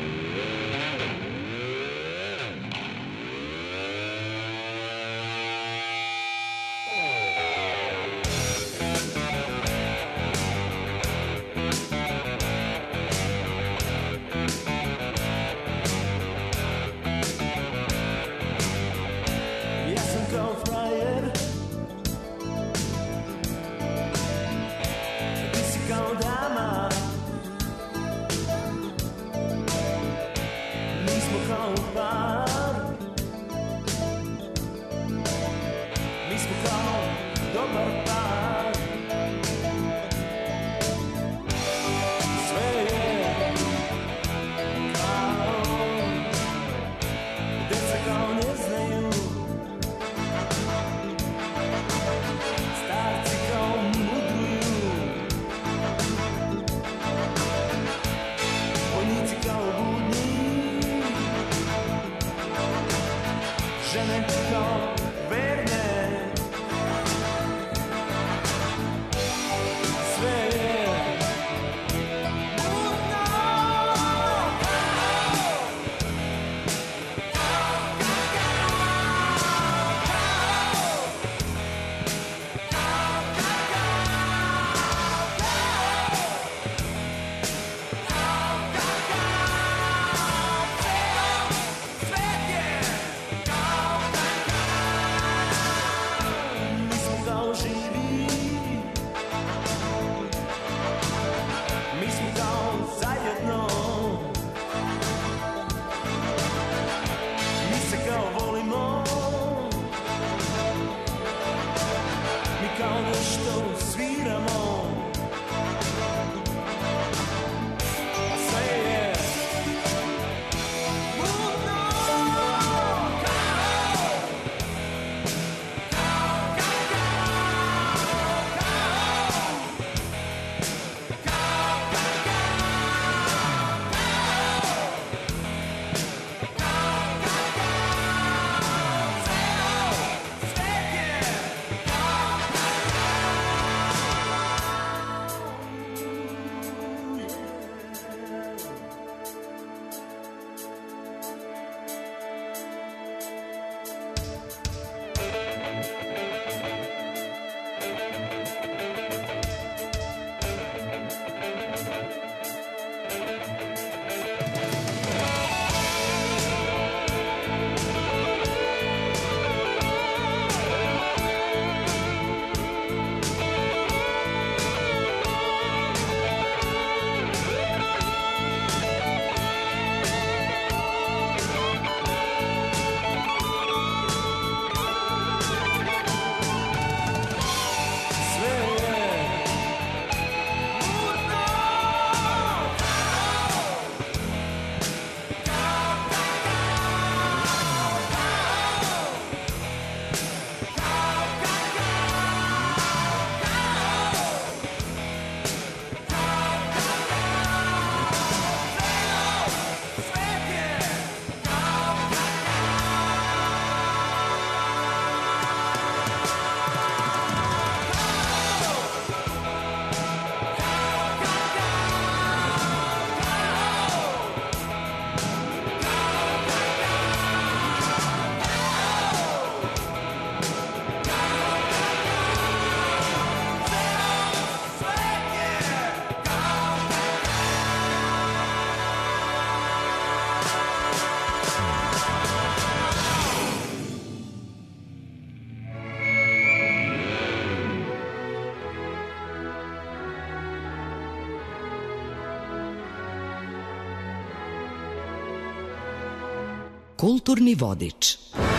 Kulturni vodič.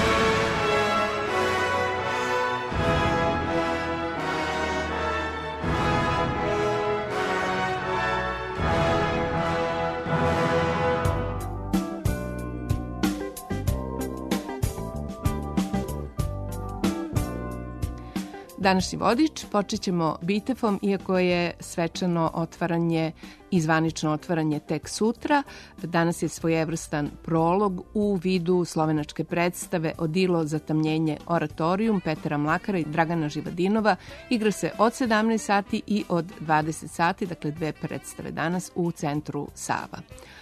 Današnji vodič počet ćemo Bitefom, iako je svečano otvaranje i zvanično otvaranje tek sutra. Danas je svojevrstan prolog u vidu slovenačke predstave Odilo zatamnjenje oratorijum Petera Mlakara i Dragana Živadinova. Igra se od 17 sati i od 20 sati, dakle dve predstave danas u centru Sava.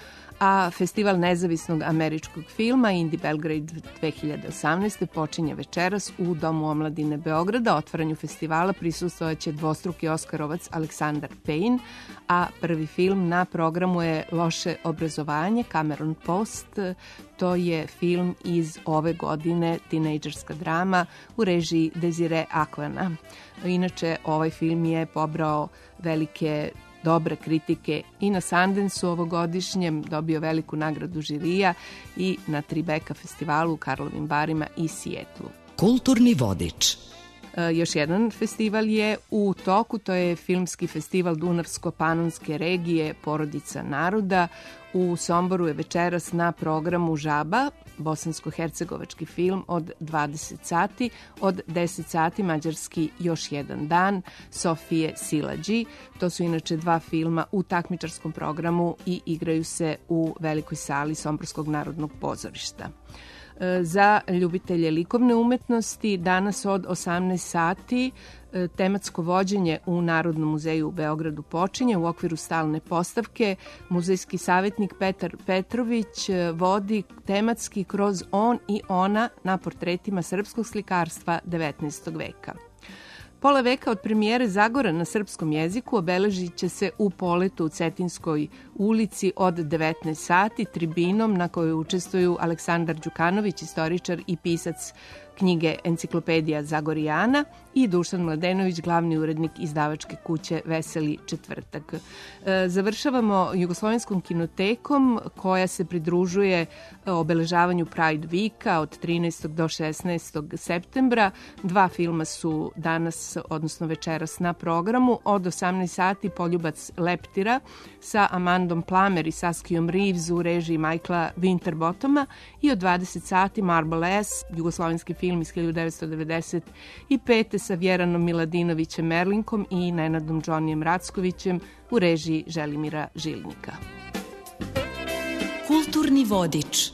A Festival nezavisnog američkog filma Indie Belgrade 2018. počinje večeras u Domu omladine Beograda. Otvaranju festivala prisustvojaće dvostruki Oskarovac Aleksandar Payne, a prvi film na programu je Loše obrazovanje, Cameron Post. To je film iz ove godine, tinejdžerska drama u režiji Desire Akvana. Inače, ovaj film je pobrao velike dobre kritike i na Sundance-u ovogodišnjem, dobio veliku nagradu žirija i na Tribeca festivalu u Karlovim Varima i Sijetlu. Kulturni vodič. Još jedan festival je u toku, to je filmski festival Dunavsko-Panonske regije Porodica naroda. U Somboru je večeras na programu Žaba, bosansko-hercegovački film od 20 sati, od 10 sati mađarski Još jedan dan Sofije Silađi. To su inače dva filma u takmičarskom programu i igraju se u velikoj sali Somborskog narodnog pozorišta. Za ljubitelje likovne umetnosti danas od 18 sati tematsko vođenje u Narodnom muzeju u Beogradu počinje u okviru stalne postavke. Muzejski savjetnik Petar Petrović vodi tematski kroz on i ona na portretima srpskog slikarstva 19. veka. Pola veka od premijere Zagora na srpskom jeziku obeležit će se u Poletu u Cetinskoj ulici od 19 sati tribinom na kojoj učestvuju Aleksandar Đukanović, istoričar i pisac knjige Enciklopedija Zagorijana i Dušan Mladenović, glavni urednik izdavačke kuće Veseli četvrtak. Završavamo Jugoslovenskom kinotekom koja se pridružuje obeležavanju Pride Weeka od 13. do 16. septembra. Dva filma su danas, odnosno večeras na programu. Od 18 sati Poljubac leptira sa Amandom Plamer i Saskijom Reeves u režiji Michaela Winterbottoma i od 20 sati Marble S, jugoslovenski film iz 1995. sa Vjeranom Miladinovićem Merlinkom i Nenadom Džonijem Rackovićem u režiji Želimira Žilnika. Kulturni vodič.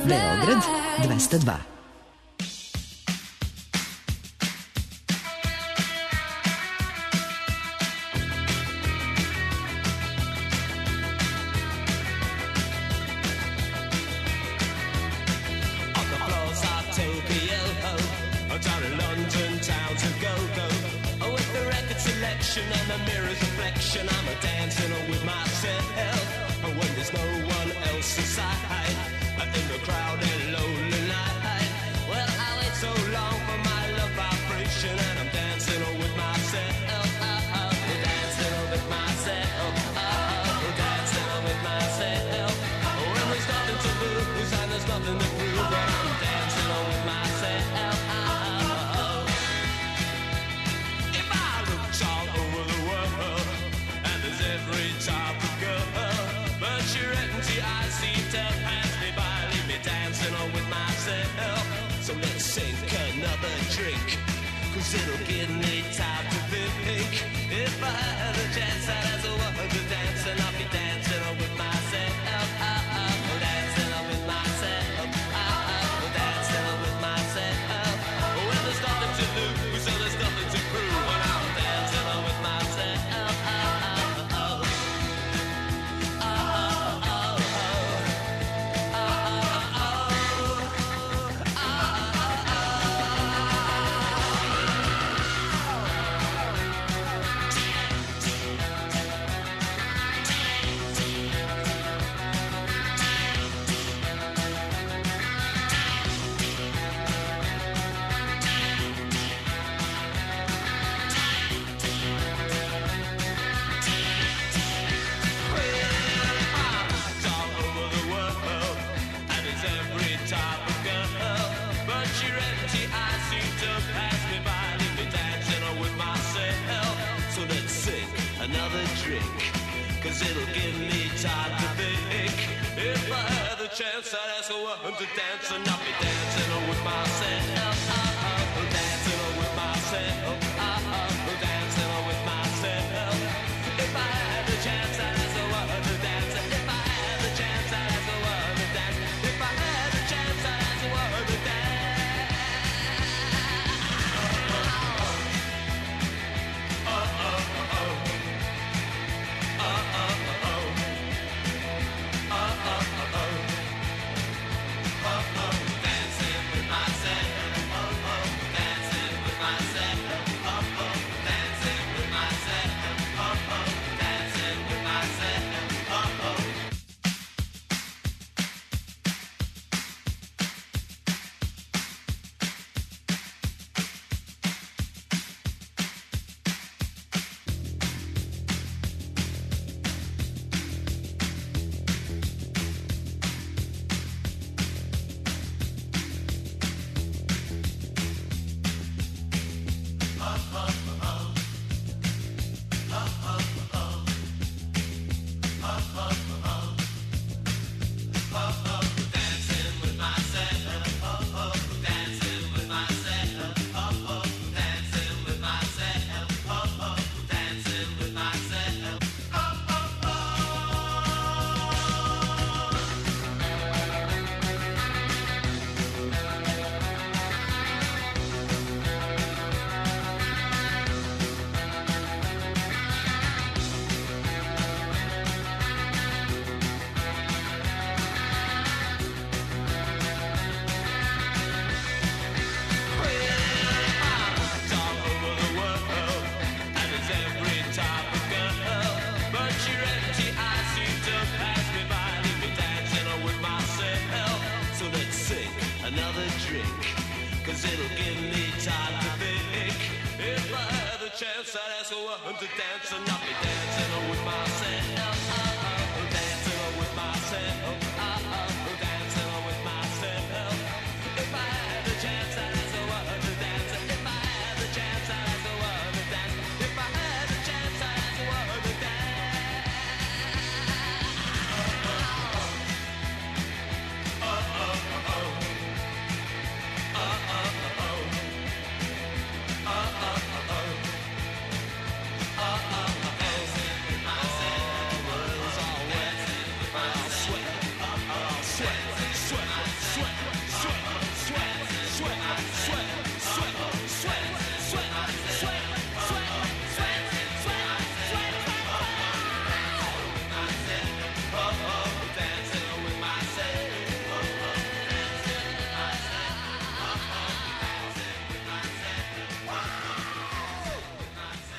Beograd 202.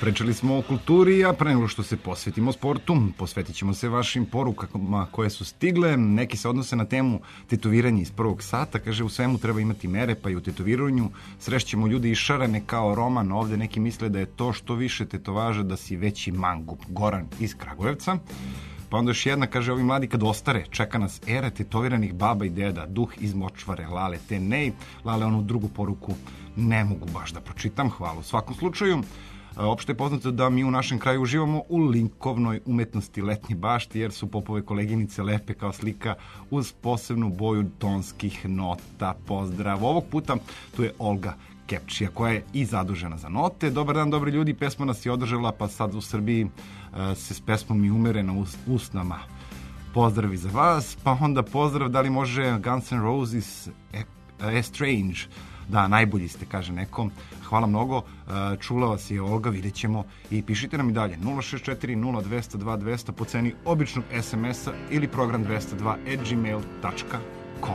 Pričali smo o kulturi, a pre nego što se posvetimo sportu, posvetit ćemo se vašim porukama koje su stigle. Neki se odnose na temu tetoviranja iz prvog sata. Kaže, u svemu treba imati mere, pa i u tetoviranju. Srešćemo ljudi išarane kao Roman. Ovde neki misle da je to što više tetovaža da si veći mangup. Goran iz Kragujevca. Pa onda još jedna, kaže, ovi mladi kad ostare, čeka nas era tetoviranih baba i deda, duh iz močvare, Lale te nej. Lale, onu drugu poruku ne mogu baš da pročitam, hvala u svakom slučaju. Opšte je poznato da mi u našem kraju uživamo u linkovnoj umetnosti letnje bašte, jer su Popove koleginice lepe kao slika uz posebnu boju tonskih nota. Pozdrav! Ovog puta tu je Olga Kepčija, koja je i zadužena za note. Dobar dan, dobri ljudi, pesma nas je održala, pa sad u Srbiji se s pesmom i umere na usnama. Pozdravi za vas, pa onda pozdrav, da li može Guns N' Roses Estrange? Da, najbolji ste, kaže neko. Hvala mnogo, čula vas je Olga, vidjet ćemo i pišite nam i dalje 064 0202 200 po ceni običnog SMS-a ili program 202@gmail.com.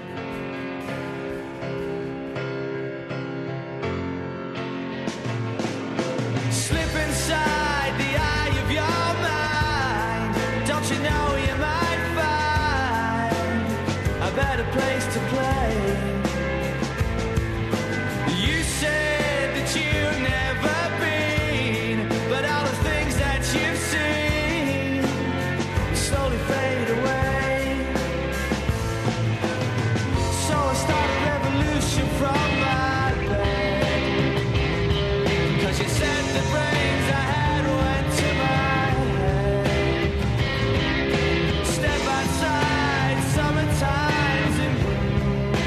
Slip inside the eye of your mind. Don't you know you might find a better place to play? You said that you've never been, but all the things that you've seen slowly fade away. So I start a revolution from my bed, 'cause you said the brains I had went to my head. Step outside, summertime's in bloom.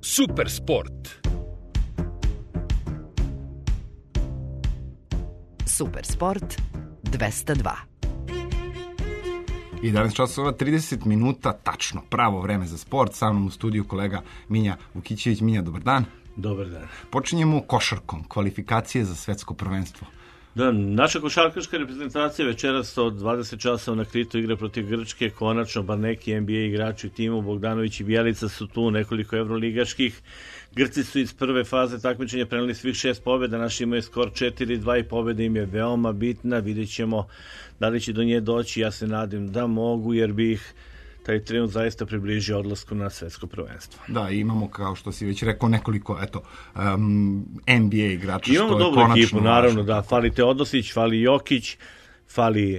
Super sport. Super sport 202. 11 časova 30 minuta, tačno, pravo vreme za sport. Sa mnom u studiju kolega Minja Vukićević. Minja, dobar dan. Dobar dan. Počinjemo košarkom, kvalifikacije za svetsko prvenstvo. Da, naša košarkaška reprezentacija večeras od 20 časova na Kritu igra protiv Grčke, konačno bar neki NBA igrači u timu, Bogdanović i Bjelica su tu, nekoliko evroligaških. Grci su iz prve faze takmičenja preneli svih 6 pobjeda, naši imaju skor 4-2 i pobjeda im je veoma bitna, vidjet ćemo da li će do nje doći, ja se nadim da mogu jer bi ih taj trenut zaista približio odlasku na svetsko prvenstvo. Da, imamo, kao što si već rekao, nekoliko NBA igrača. Imamo dobru ekipu, naravno, da. Fali Teodosić, fali Jokić, fali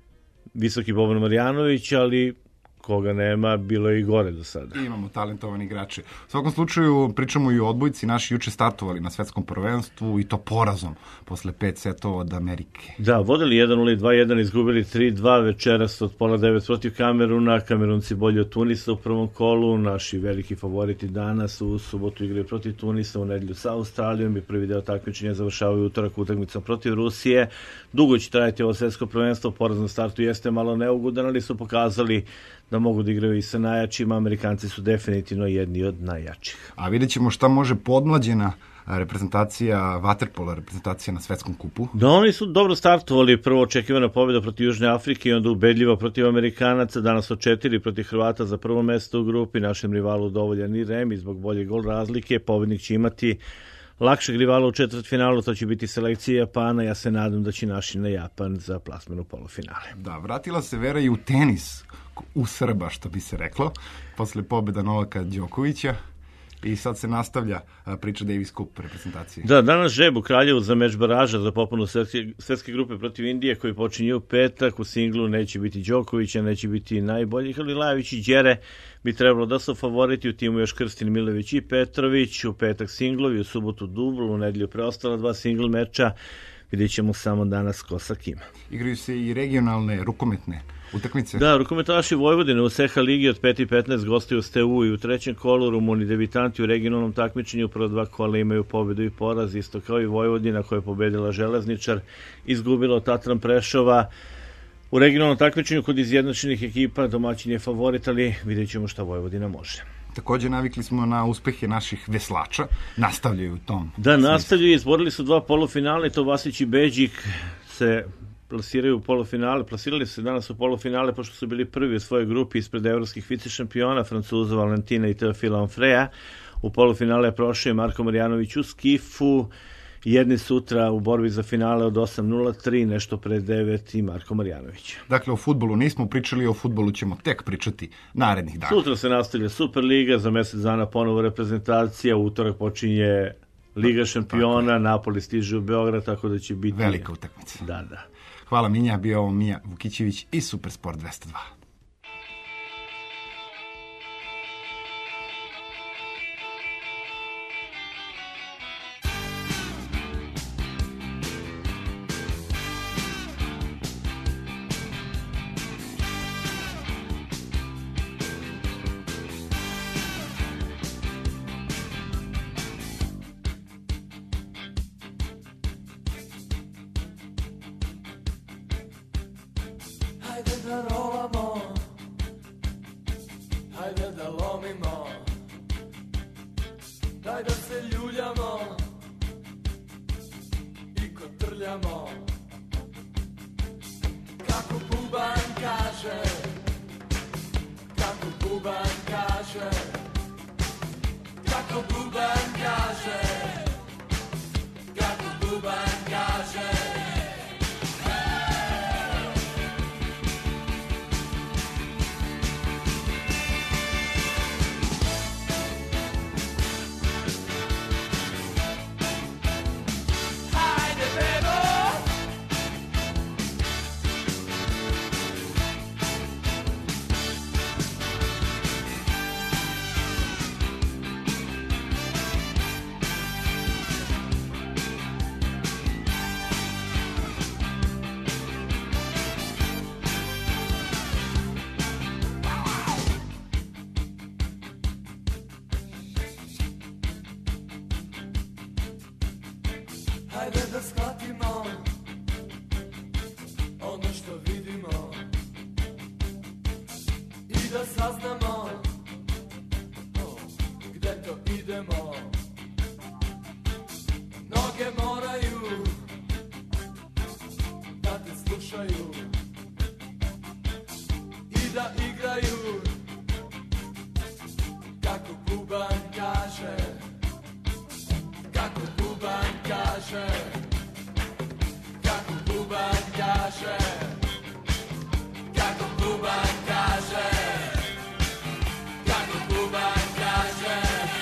Visoki Boban Marjanović, ali koga nema, bilo je i gore do sada. Imamo talentovani igrače. U svakom slučaju, pričamo i o odbojci. Naši juče startovali na svetskom prvenstvu i to porazom posle 5 setova od Amerike. Da, vodili 1-0 i 2-1, izgubili 3-2 večeras od pola 9 protiv Kameruna. Kamerunci bolji od Tunisa u prvom kolu. Naši veliki favoriti danas u subotu igraju protiv Tunisa, u nedelju sa Australijom i prvi deo takmičenja završavaju utorak utakmicom protiv Rusije. Dugo će trajati ovo svetsko prvenstvo. Poraz na startu jeste malo neugodan, ali su pokazali da mogu da igraju i sa najjačima. Amerikanci su definitivno jedni od najjačih. A vidjet ćemo šta može podmlađena reprezentacija, vaterpola reprezentacija na svetskom kupu. Da, oni su dobro startovali, prvo očekivana pobjeda protiv Južne Afrike i onda ubedljivo protiv Amerikanaca, danas od 4 protiv Hrvata za prvo mesto u grupi, našem rivalu dovoljan i remi zbog bolje gol razlike, pobednik će imati lakšeg rivala u četvrtfinalu, to će biti selekcija Japana, ja se nadam da će naši na Japan za plasmanu polufinale. Da, vratila se vera i u tenis, u Srba, što bi se reklo, posle pobjeda Novaka Đokovića i sad se nastavlja priča Davis Cup reprezentacije. Da, danas žreb u Kraljevu za meč baraža za popunu svetske grupe protiv Indije koji počinje u petak. U singlu neće biti Đokovića, neće biti najboljih, ali Lajović i Đere bi trebalo da su favoriti, u timu još Krstin Milović i Petrović. U petak singlovi, u subotu dubl, u nedelju preostala 2 singl meča. Vidjet ćemo samo danas ko sa kim. Igraju se i regionalne rukometne utakmice. Da, rukometaši Vojvodine u Seha ligi od 5:15 gostuju Stevu i u trećem kolu. Rumuni debitanti u regionalnom takmičenju prva 2 kola imaju pobedu i poraz, isto kao i Vojvodina koja je pobedila Železničar, izgubila od Tatran Prešova. U regionalnom takmičenju kod izjednačenih ekipa domaćin je favorit, ali vidjet ćemo šta Vojvodina može. Također navikli smo na uspehe naših veslača, nastavljaju u tom. Da, nastavljaju, izborili su 2 polufinale, to Vasić i Beđik se plasiraju u polufinale, plasirali se danas u polufinale pošto su bili prvi u svojoj grupi ispred evropskih vice šampiona, Francuza Valentina i Teofila Onfreja. U polufinale je prošao i Marko Marjanović u skifu, jedni sutra u borbi za finale od 8:03, nešto pre 9 i Marko Marjanović. Dakle, o fudbalu nismo pričali, o fudbalu ćemo tek pričati narednih dana. Sutra se nastavlja Superliga, za mjesec dana ponovo reprezentacija, u utorak počinje Liga šampiona, Napoli stiže u Beograd, tako da će biti velika utakmica. Da, da. Hvala Minja, bio ovo Minja Vukićević i Supersport 202. Hajde da rolamo, hajde da lomimo, daj da se ljuljamo i kotrljamo. Kako buban kaže, kako buban kaže, kako buban kaže, kako buban kaže. Ajde da shvatimo ono što vidimo i da saznamo gde to idemo. Noge moraju da te slušaju i da igraju kako buban kaže, kako buban kaže, kako buban kaže, kako buban kaže, kako buban kaže.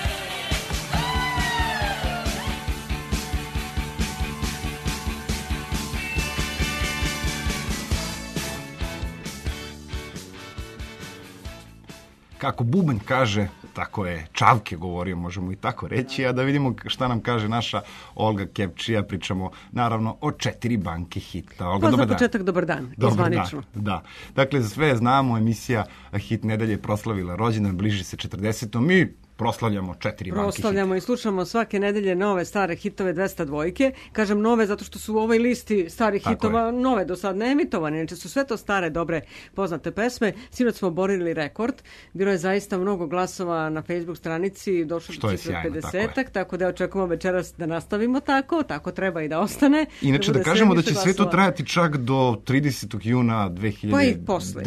Kako bubanj kaže, tako je Čavke govorio, možemo i tako reći, a da vidimo šta nam kaže naša Olga Kepčija. Pričamo naravno o 4 banke hita. Olga, za početak dobar dan, izvanično. Da. Dakle, za sve znamo, emisija Hit nedelje proslavila rođendan, bliži se 40. Mi proslavljamo 4 banke hita. Proslavljamo i slušamo svake nedelje nove stare hitove 202. Kažem nove zato što su u ovoj listi starih hitova nove, do sad ne emitovane. Inače su sve to stare, dobre, poznate pesme. Sinoć smo borili rekord. Bilo je zaista mnogo glasova na Facebook stranici. Došlo do cifre 50-ak, tako da očekujemo večeras da nastavimo tako treba i da ostane. Inače da kažemo da će sve to trajati čak do 30. juna 2019. Pa i posle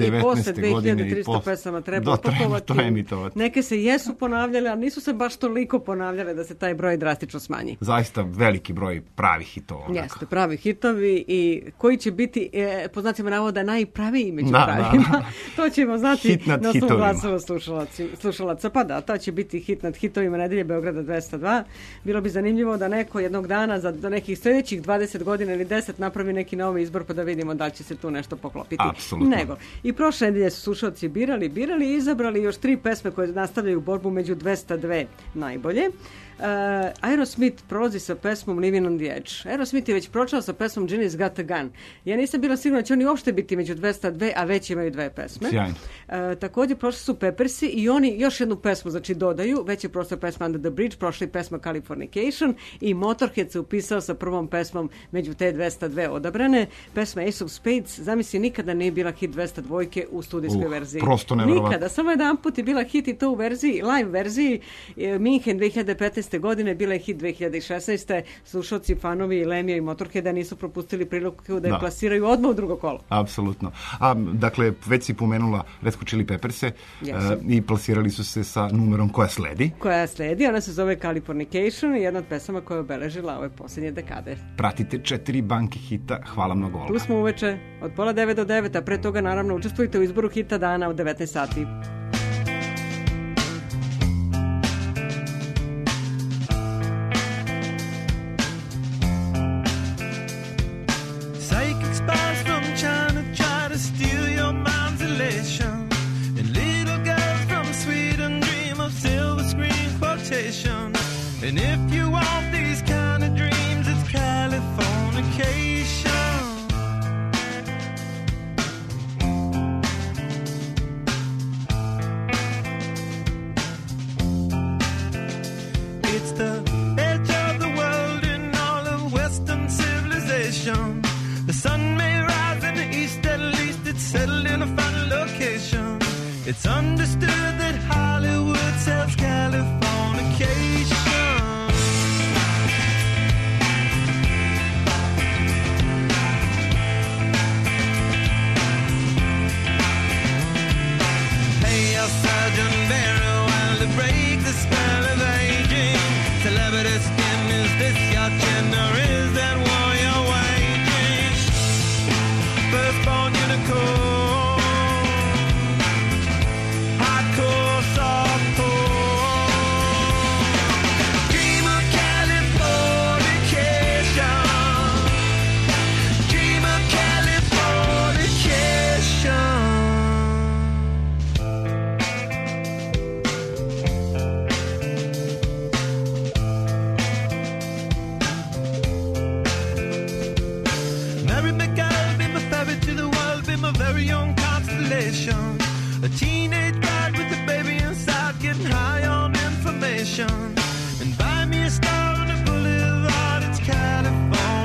2300 pesama treba emitovati. Neke se jesu ponavljale, ali nisu se baš toliko ponavljale da se taj broj drastično smanji. Zaista veliki broj pravih hitova. Jeste, pravi hitovi i koji će biti, po znacima navoda, najpraviji među pravima. To ćemo znati na osnovu glasova slušalaca. Pa da, to će biti hit nad hitovima nedelje Beograda 202. Bilo bi zanimljivo da neko jednog dana za nekih sljedećih 20 godina ili 10 napravi neki novi izbor pa da vidimo da li će se tu nešto poklopiti. Apsolutno. Nego. I prošle nedelje su slušalci birali i izabrali još 3 pesme koje nastavljaju borbu među 202 najbolje. Aerosmith prolazi sa pesmom Living on the Edge. Aerosmith je već pročao sa pesmom Jenny's Got a Gun. Ja nisam bila sigurna da će oni uopšte biti među 202, a već imaju 2 pesme. Sjajno. Također prošli su Peppersi i oni još jednu pesmu dodaju. Već je prošla pesma Under the Bridge, prošla je pesma Californication i Motorhead se upisao sa prvom pesmom među te 202 odabrane. Pesma Ace of Spades, zamisli, nikada nije bila hit 202 u studijskoj verziji. Prosto nevjerovatno. Nikada, samo jedan put je bila hit i to u verziji, live verziji. Minhen 2015. godine, bila je hit 2016. Slušalci, fanovi Lemija i Motorheada nisu propustili priliku da je plasiraju odmah u drugo kolo. Apsolutno. Dakle, već si pomenula Red Hot Chili Peppers-e i plasirali su se sa numerom koja sledi. Ona se zove Californication i jedna od pesama koja je obeležila ove posljednje dekade. Pratite 4 banke hita. Hvala mnogo, Olga. Tu smo uveče od 8:30 do 9, a pre toga naravno učestvujte u izboru hita dana od 19 sati. And if you want these kind of dreams, it's Californication. It's the edge of the world in all of Western civilization. The sun may rise in the east, at least it's settled in a final location. It's understood that Hollywood sells Californication. Sergeant Barry, while to break the spell of aging. Celebrity skin, is this your chin or is that war you're waging? Firstborn unicorn, hardcore, softcore. Dream of Californication. Dream of Californication. Very young constellation, a teenage bride with a baby inside, getting high on information. And buy me a star on the boulevard, it's California.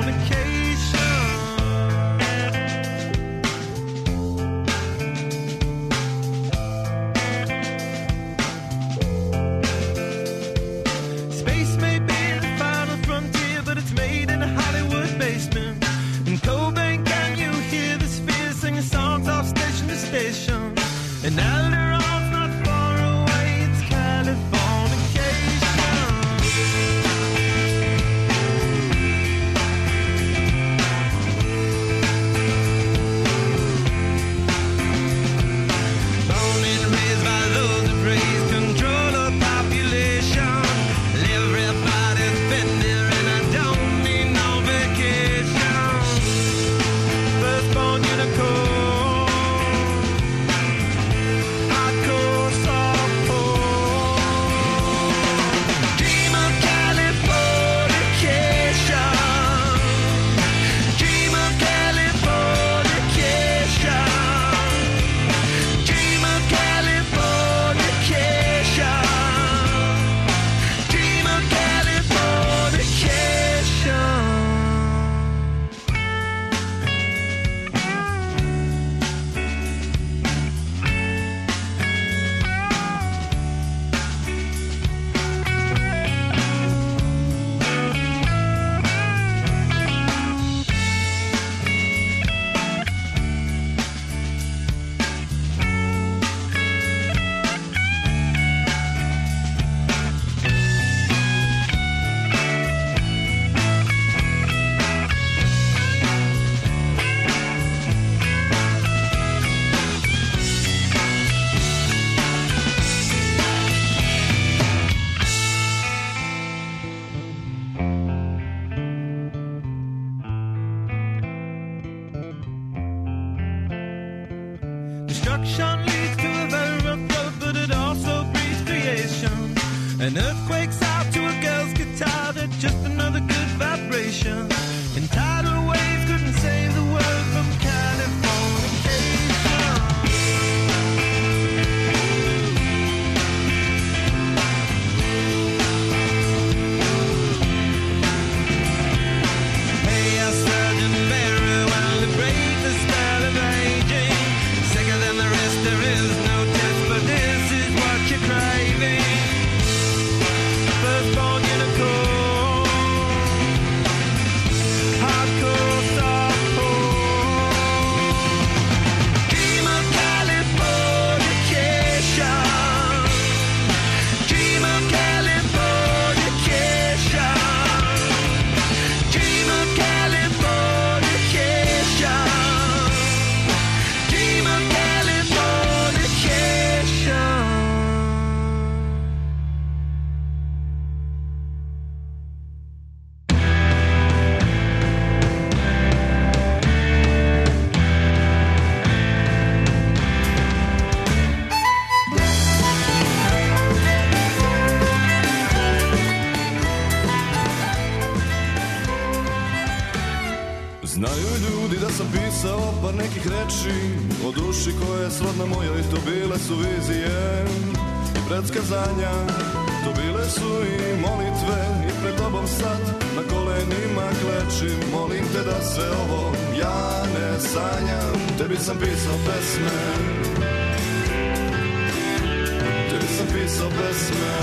napisao par nekih reči o duši koja je srodna mojoj. To bile su vizije i predskazanja, to bile su i molitve. I pred tobom sad na kolenima klečim, molim te da sve ovo ja ne sanjam. Tebi sam pisao pesme, tebi sam pisao pesme.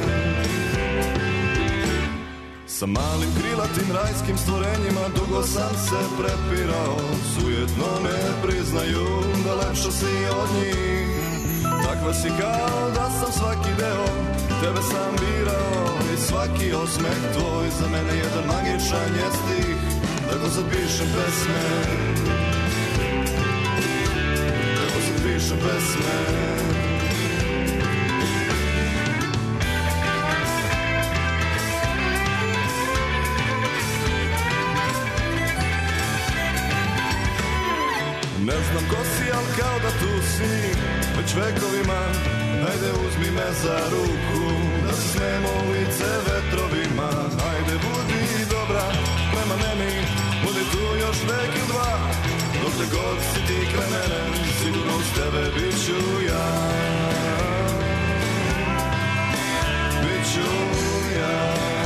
Sa malim krilatim rajskim stvorenjima dugo sam se prepirao. Sujetno ne priznaju da lepša si od njih. Takva si kao da sam svaki deo tebe sam birao. I svaki osmeh tvoj za mene jedan magičan je stih. Tako sad pišem pesme, tako sad pišem pesme. Ne znam ko si, al kao da tu si već vekovima. Hajde uzmi me za ruku, da se smemo u lice vetrovima. Hajde budi dobra prema meni, budi tu još vek i dva. Dok te god si ti kraj mene, sigurno uz tebe bit ću ja. Bit ću ja.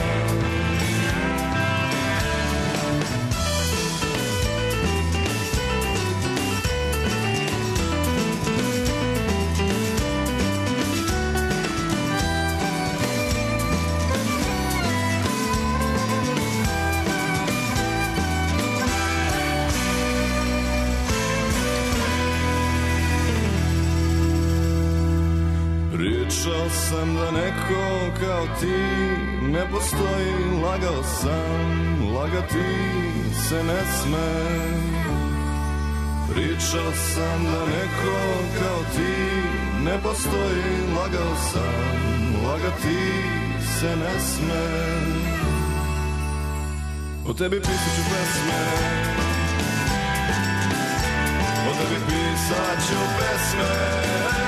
Pričao sam da neko kao ti ne postoji. Lagao sam, lagati se ne sme. Pričao sam da neko kao ti ne postoji. Lagao sam, lagati se ne sme. O tebi pisat ću pesme, o tebi pisat ću pesme.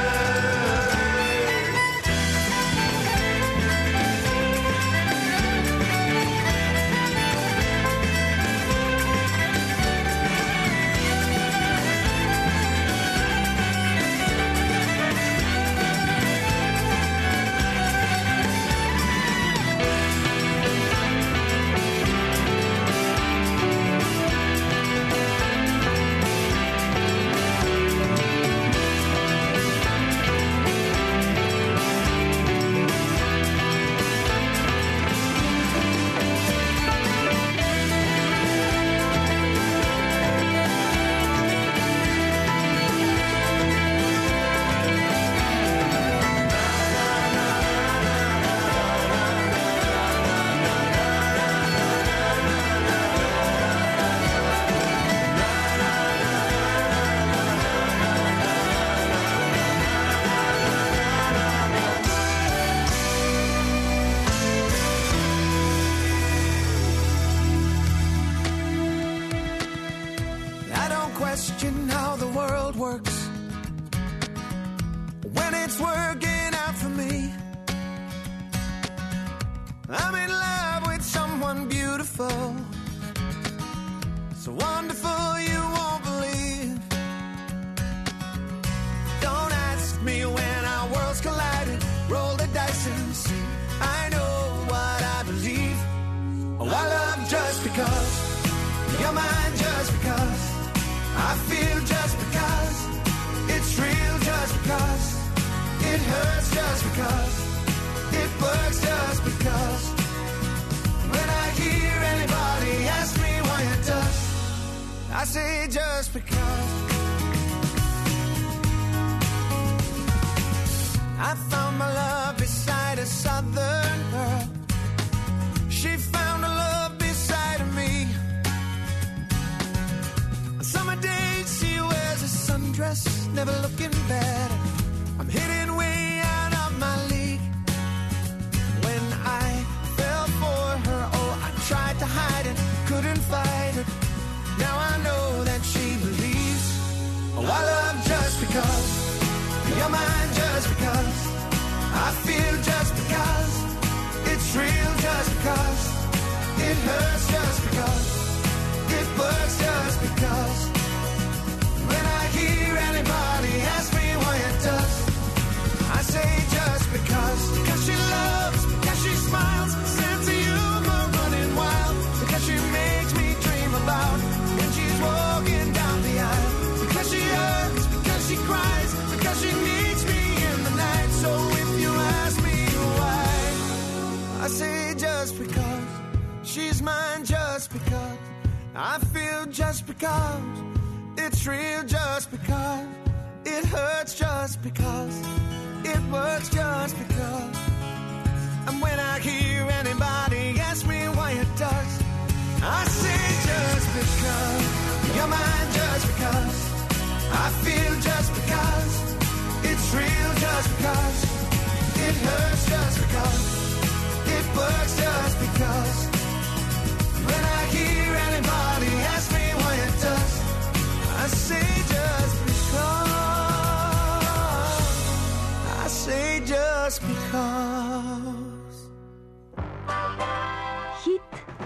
Question how the world works when it's working out for me. I'm in love with someone beautiful, so wonderful you won't believe. Don't ask me when our worlds collided. Roll the dice and see. I know what I believe. Oh, I love just because you're mine, just because I feel, just because it's real, just because it hurts, just because it works, just because when I hear anybody ask me why it does, I say just because. I found my love beside a southern girl. She found a love beside of me. Summer days she wears a sundress, never looking better. I'm hitting way out of my league. When I fell for her, oh, I tried to hide it, couldn't fight it. Now I know that she believes. Oh, I love just because you're mine, just because I feel, just because it's real, just because it hurts, just because it works, just because because it's real, just because it hurts, just because it works, just because. And when I hear anybody ask me why it does, I say just because you're mine, just because I feel, just because it's real, just because it hurts, just because it works, just because. When I hear anybody ask me why it does, I say just because. I say just because. Hit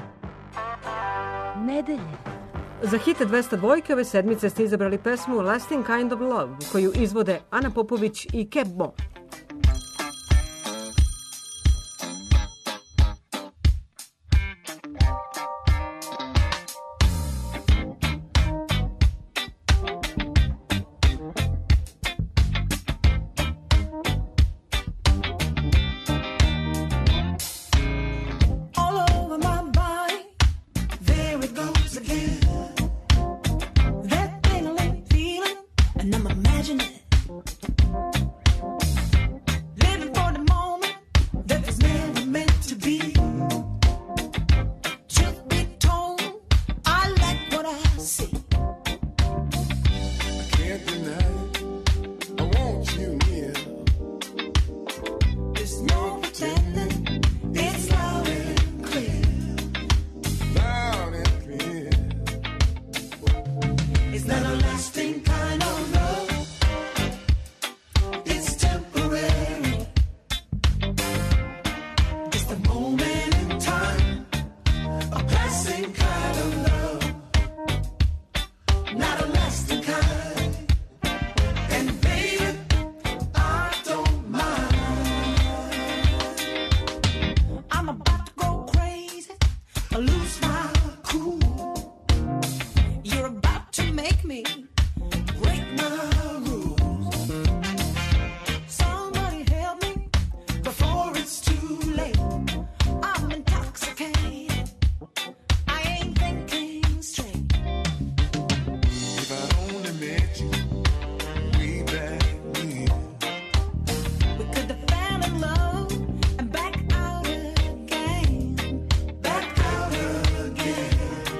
nedelje. Za hit 202 ove sedmice ste izabrali pesmu Lasting Kind of Love, koju izvode Ana Popović i Keb Mo. All over my body, there it goes again. That tingling feeling, and I'm imagining it. Living for the moment that was never meant to be. Truth be told, I like what I see. I can't deny it. I want you near. There's no pretending, it's loud and clear. Loud and clear. It's not a lasting kind of love. It's temporary. Just a moment in time. A passing kind of love. Not a lasting kind. And baby, I don't mind. I'm about to go crazy. I lose my cool. You're about to make me break my rules. Somebody help me before it's too late. I'm intoxicated. I ain't thinking straight. If I only met you way back when. We could have fell in love and back out again. Back out again.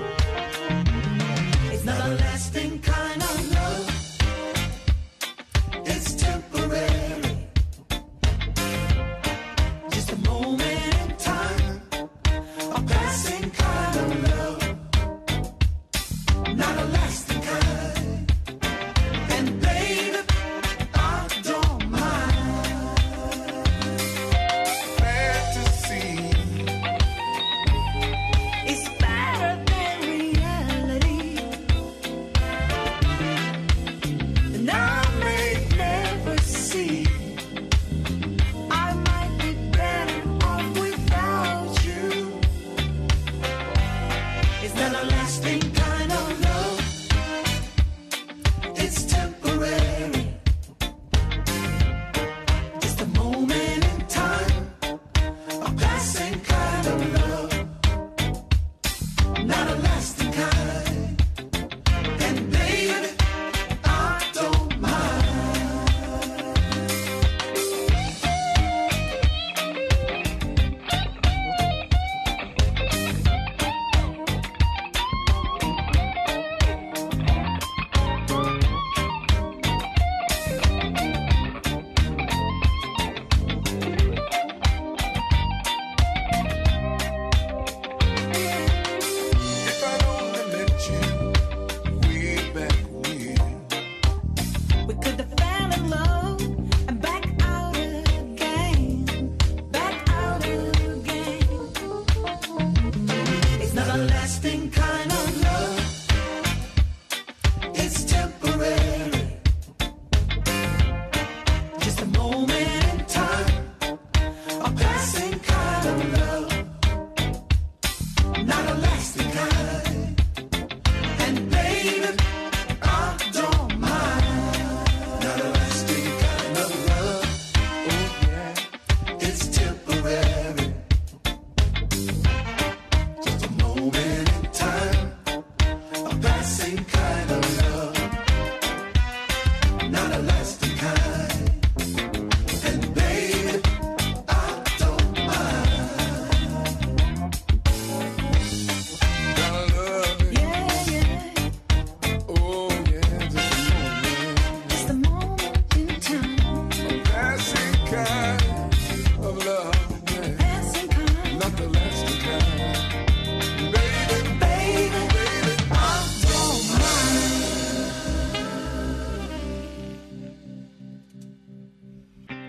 It's not a lasting kind of love. It's temporary. Just a moment in time. A passing kind of love. Not a lasting kind. And baby, I don't mind. Fantasy. It's better than reality. And I may never see. I might be better off without you. It's not a lasting kind of love. It's temporary. Just a moment in time. A passing kind of love. Not a lasting kind. And baby, I don't mind. If I only met you way back when. We could have fell in love and back out again. Back out again. It's not a lasting kind of love. It's temporary. Just a moment in time. A passing kind of love. Not a lasting kind. And baby, I don't mind. Not a lasting kind of love. Oh yeah, it's temporary. Just a moment in time. A passing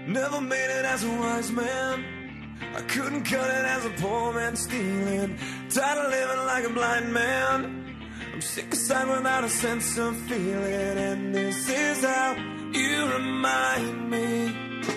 Never made it as a wise man. I couldn't cut it as a poor man stealing. Tired of living like a blind man. I'm sick aside without a sense of feeling. And this is how you remind me.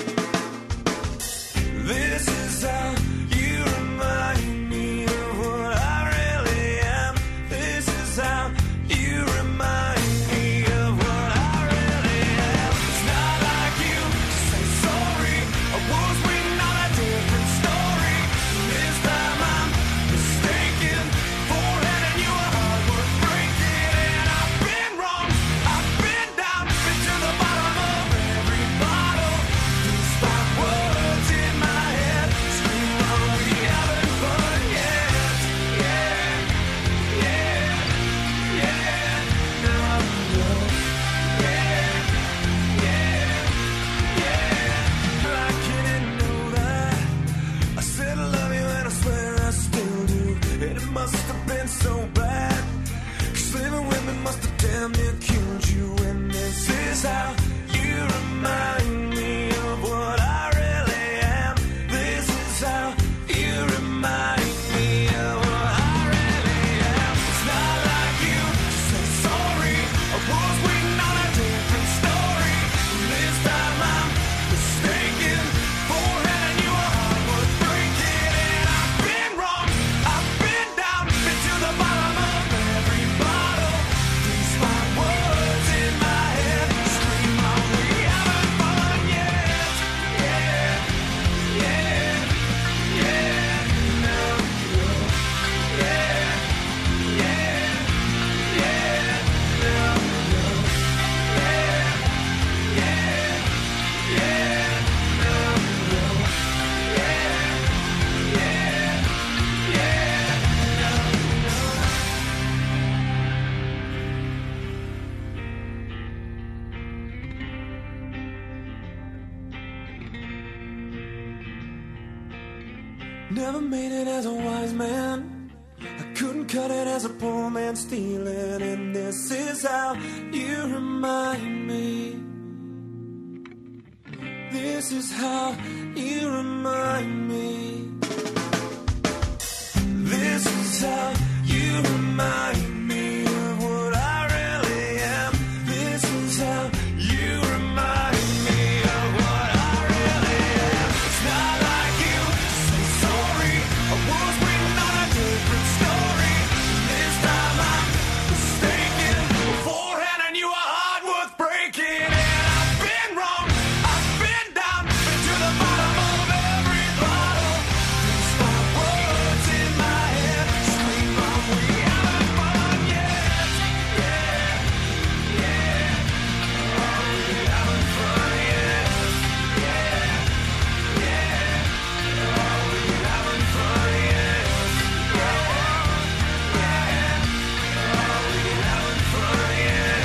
This is how you remind me of what I really am. This is how you remind me of what I really am. It's not like you to say sorry. I was waiting on a different story. This time I'm mistaken for letting you a heart worth breaking. And I've been wrong, I've been down, been to the bottom of every bottle. Despite words in my head, scream on, we haven't fun yet. Yeah, yeah, yeah, now I know. Yeah, yeah, yeah, I didn't know that. I said I love you and I swear I still do. And it must have been so bad, 'cause living with me must have damn near killed you. And this is how you remind me of what I really am. This is how you remind me of what I really am. It's not like you to say sorry. I was waiting on a different story. This time I'm mistaken for letting you a heart worth breaking. And I've been wrong, I've been down, been to the bottom of every bottle. These my words in my head scream out, we haven't fun yet. Yeah, yeah, yeah, now you're. Yeah, yeah, yeah, now you're. Yeah, yeah, yeah, now you're. Yeah, yeah, yeah, now Never made it as a wise man. I couldn't cut it as a poor man stealing. And this is how you remind me. This is how you remind me. This is how you remind me of what I really am. This is how you remind me of what I really am. It's not like you to say sorry. I was waiting on a different story. This time I'm mistaken for handing you a heart worth breaking. And I've been wrong, I've been down, been to the bottom of every bottle. These my words in my head scream out, we haven't fun yet. Yeah, yeah, oh, we haven't fun yet. Yeah, yeah, oh, we haven't fun yet. Yeah, yeah, oh, we haven't fun yet.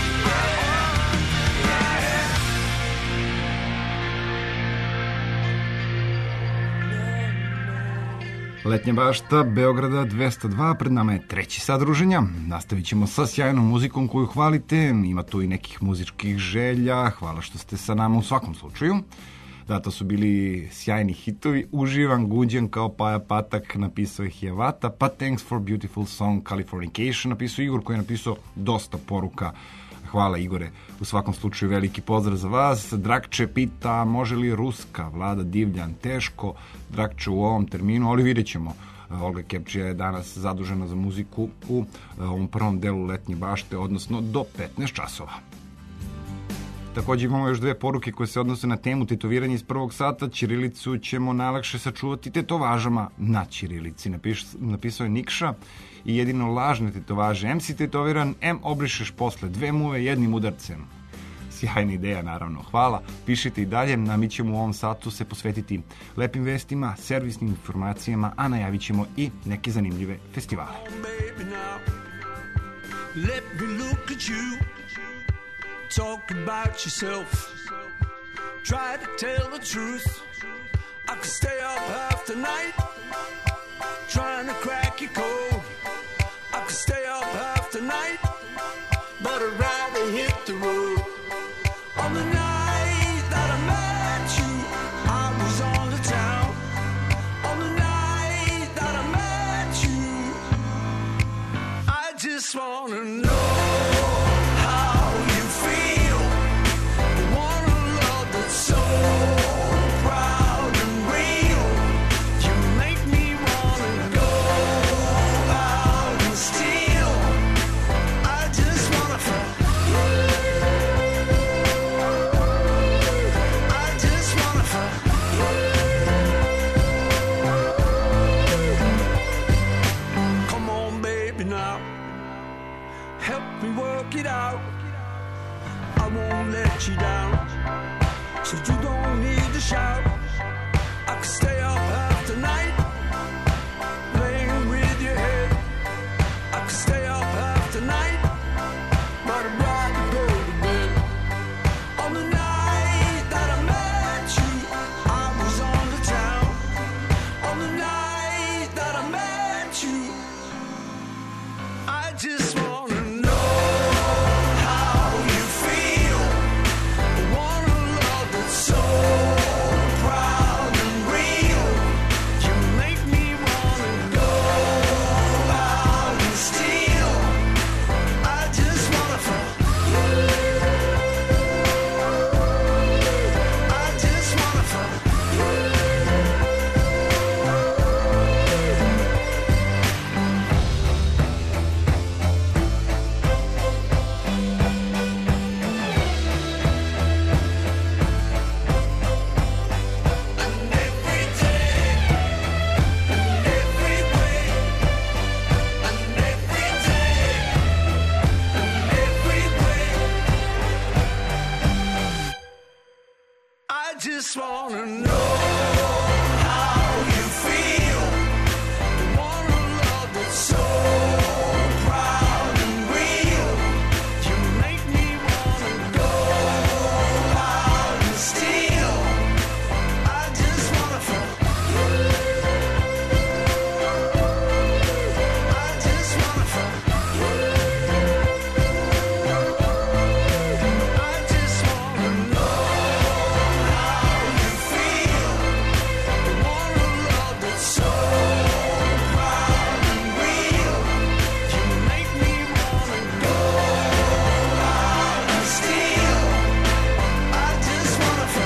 Letnja bašta Beograda 202, pred nama je treći sat druženja. Nastavit ćemo sa sjajnom muzikom koju hvalite, ima tu i nekih muzičkih želja, hvala što ste sa nama u svakom slučaju. Da, to su bili sjajni hitovi, uživam, guđen kao Paja Patak, napisao ih je Vata, pa Thanks for Beautiful Song, Californication, napisao Igor koji je napisao dosta poruka. Hvala Igore, u svakom slučaju veliki pozdrav za vas. Drakče pita može li ruska, Vlada Divljan, teško Drakče u ovom terminu, ali vidjet ćemo. Olga Kepčija je danas zadužena za muziku u ovom prvom delu letnje bašte, odnosno do 15 časova. Također imamo još dve poruke koje se odnose na temu tetoviranja iz prvog sata. Ćirilicu ćemo najlakše sačuvati tetovažama na ćirilici. Napisao je Nikša i jedino lažne tetovaže. M si tetoviran, M obrišeš posle dve muve jednim udarcem. Sjajna ideja, naravno. Hvala. Pišite i dalje, a mi ćemo u ovom satu se posvetiti lepim vestima, servisnim informacijama, a najavit ćemo i neke zanimljive festivale. Let me look at you. Talk about yourself. Try to tell the truth. I could stay up half the night trying to crack your code. I could stay up half the night, but I'd rather hit the road. On the night that I met you, I just wanna know how you feel. Wanna love that's so proud and real. You make me wanna go out and steal. I just wanna feel. I just wanna feel. I just wanna know how you feel. Wanna love that's so proud and real. You make me wanna go out and steal. I just wanna feel.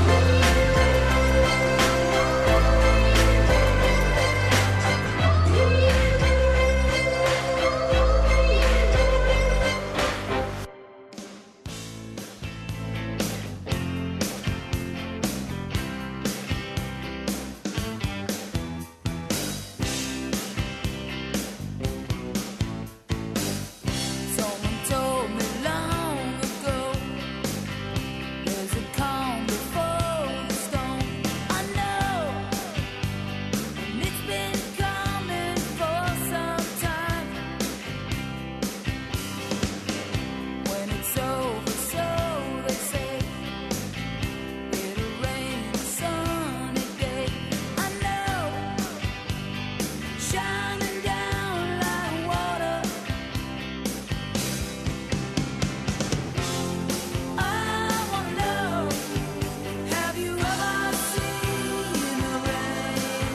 Someone told me long ago, there's a calm before the storm. I know, and it's been coming for some time. When it's over, so they say, it'll rain a sunny day. I know, shining down like water. I wanna know, have you ever seen the rain?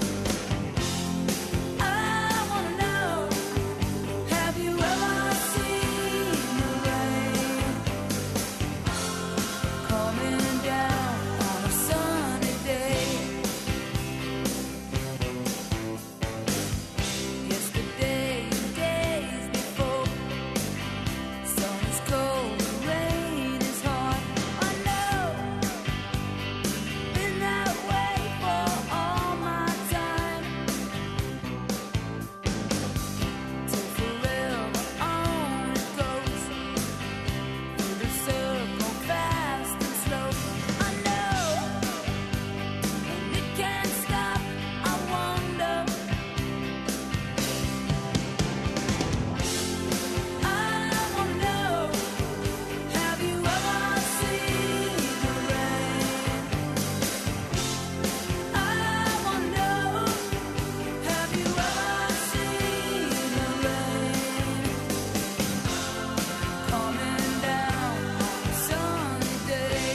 I wanna know, have you ever seen the rain? Coming down on a sunny day. Yesterday and days before, sun is cold and rain is hard. I know, been that way for all my time. Till forever on it goes, through the circle fast and slow. I know, and it can't stop. I wonder. I wanna know, have you ever seen the rain? I wanna know, have you ever seen the rain? Coming down on a sunny day.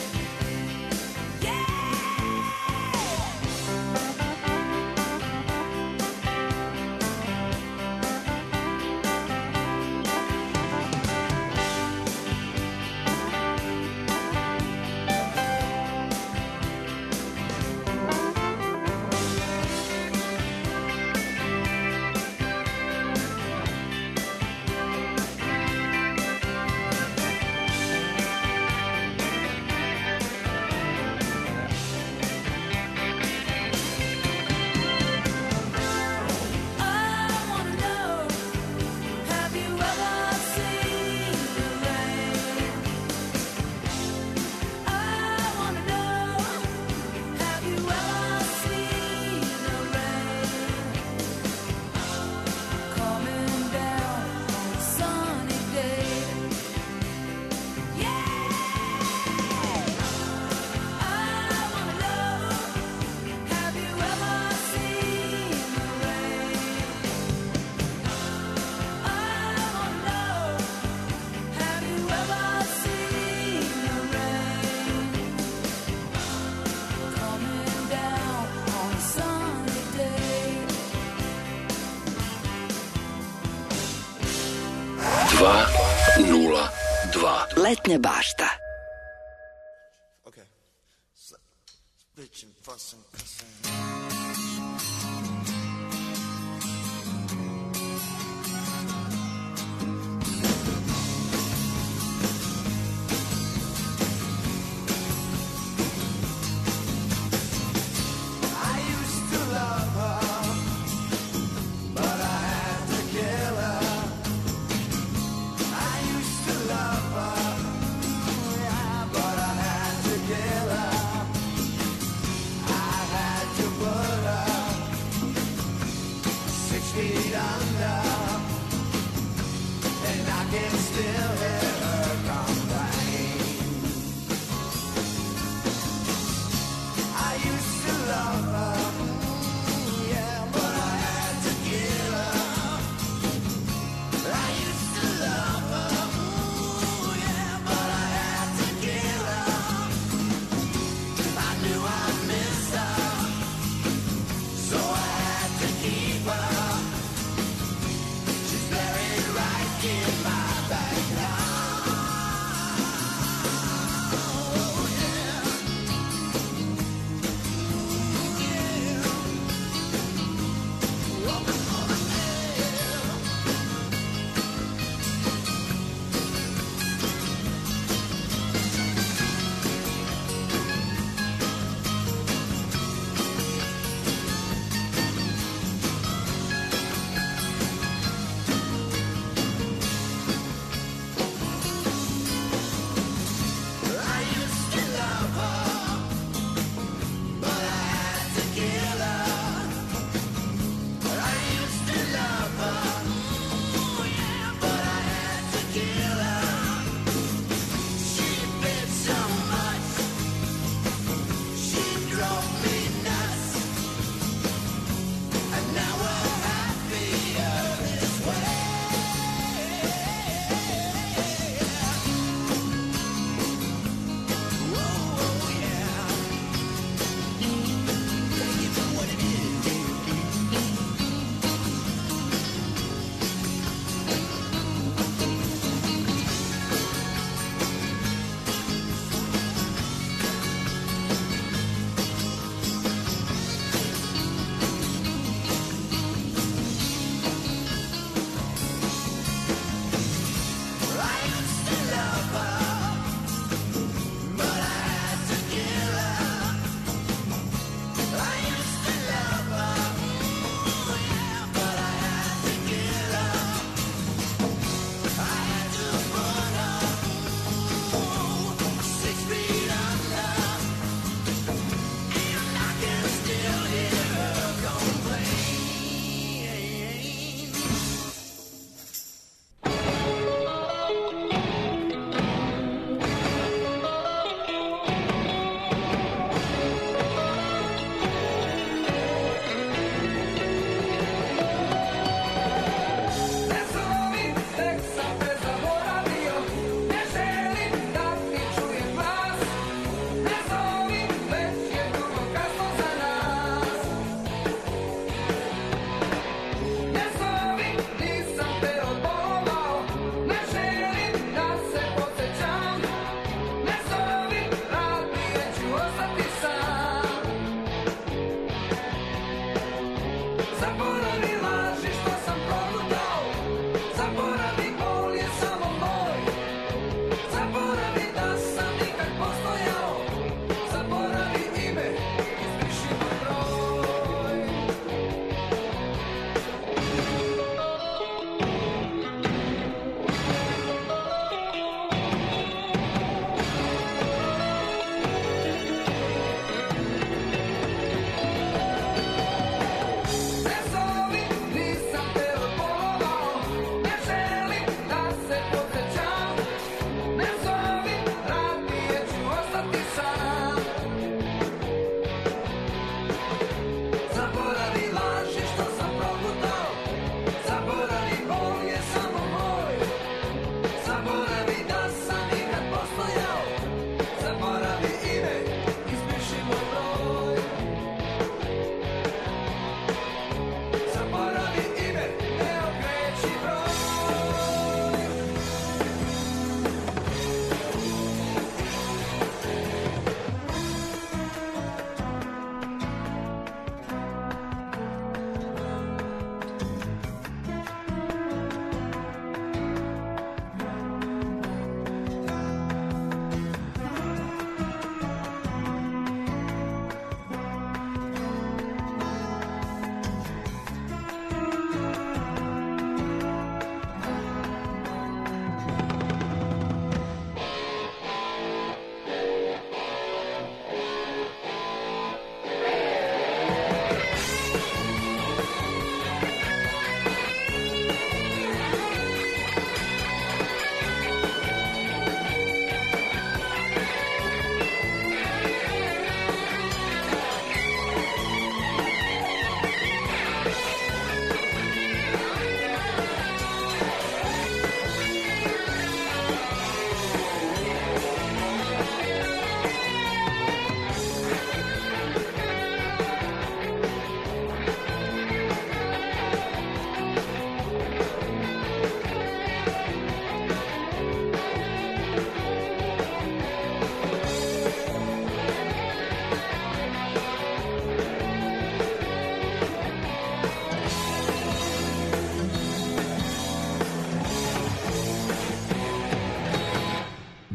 I wanna know, have you ever seen the rain? I wanna know, have you ever seen the rain? Coming down on a sunny day. I wanna know, have you ever seen the rain? I wanna know, have you ever seen the rain? Coming down on a sunny day. 202. Letnja bašta. Okay. Bitchin', fussin', cussin'. I used to love her, but I had to kill her. I used to love her, but I had to kill her.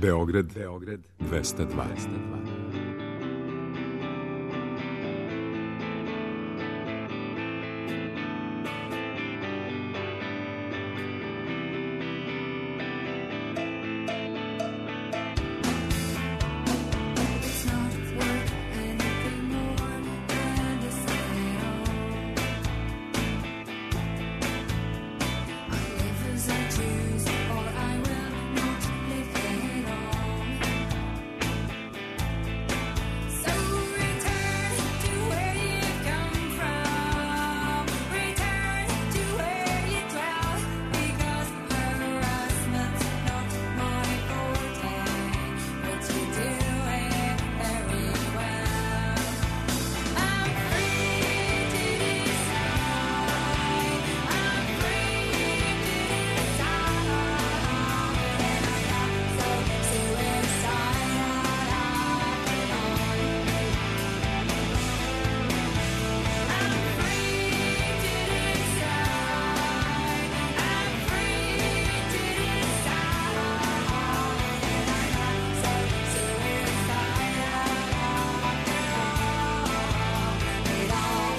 Beograd 202. It's not worth anything more than to say I live as I choose, or I will not live at all. So return to where you come from, return to where you dwell, because harassment's not my forte, but you do it very well. I'm free to decide, I'm free to decide, and I got so suicidal after all. I'm free to decide, I'm free to decide, and I got so suicidal after all. It all.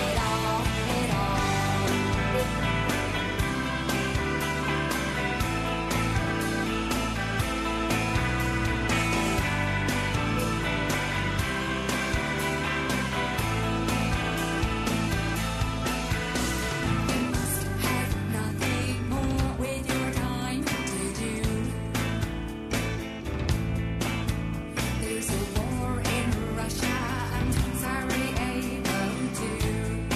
You must have nothing more with your time to do. There's a war in Russia and Sarajevo too.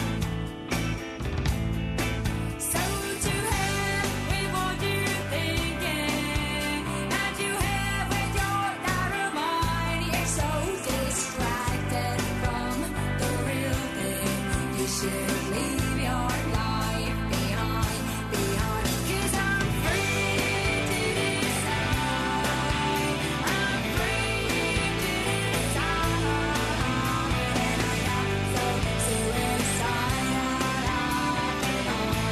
So to hell with what you're thinking, and to hell with your doubt of mind. You're so distracted from the real thing. You should leave your life behind. 'Cause I'm free to decide, I'm free to decide, and I got so suicidal after all.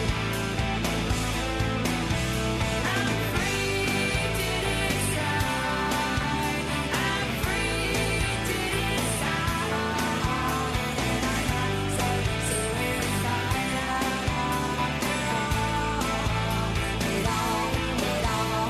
I'm free to decide, I'm free to decide, and I got so suicidal after all. It all.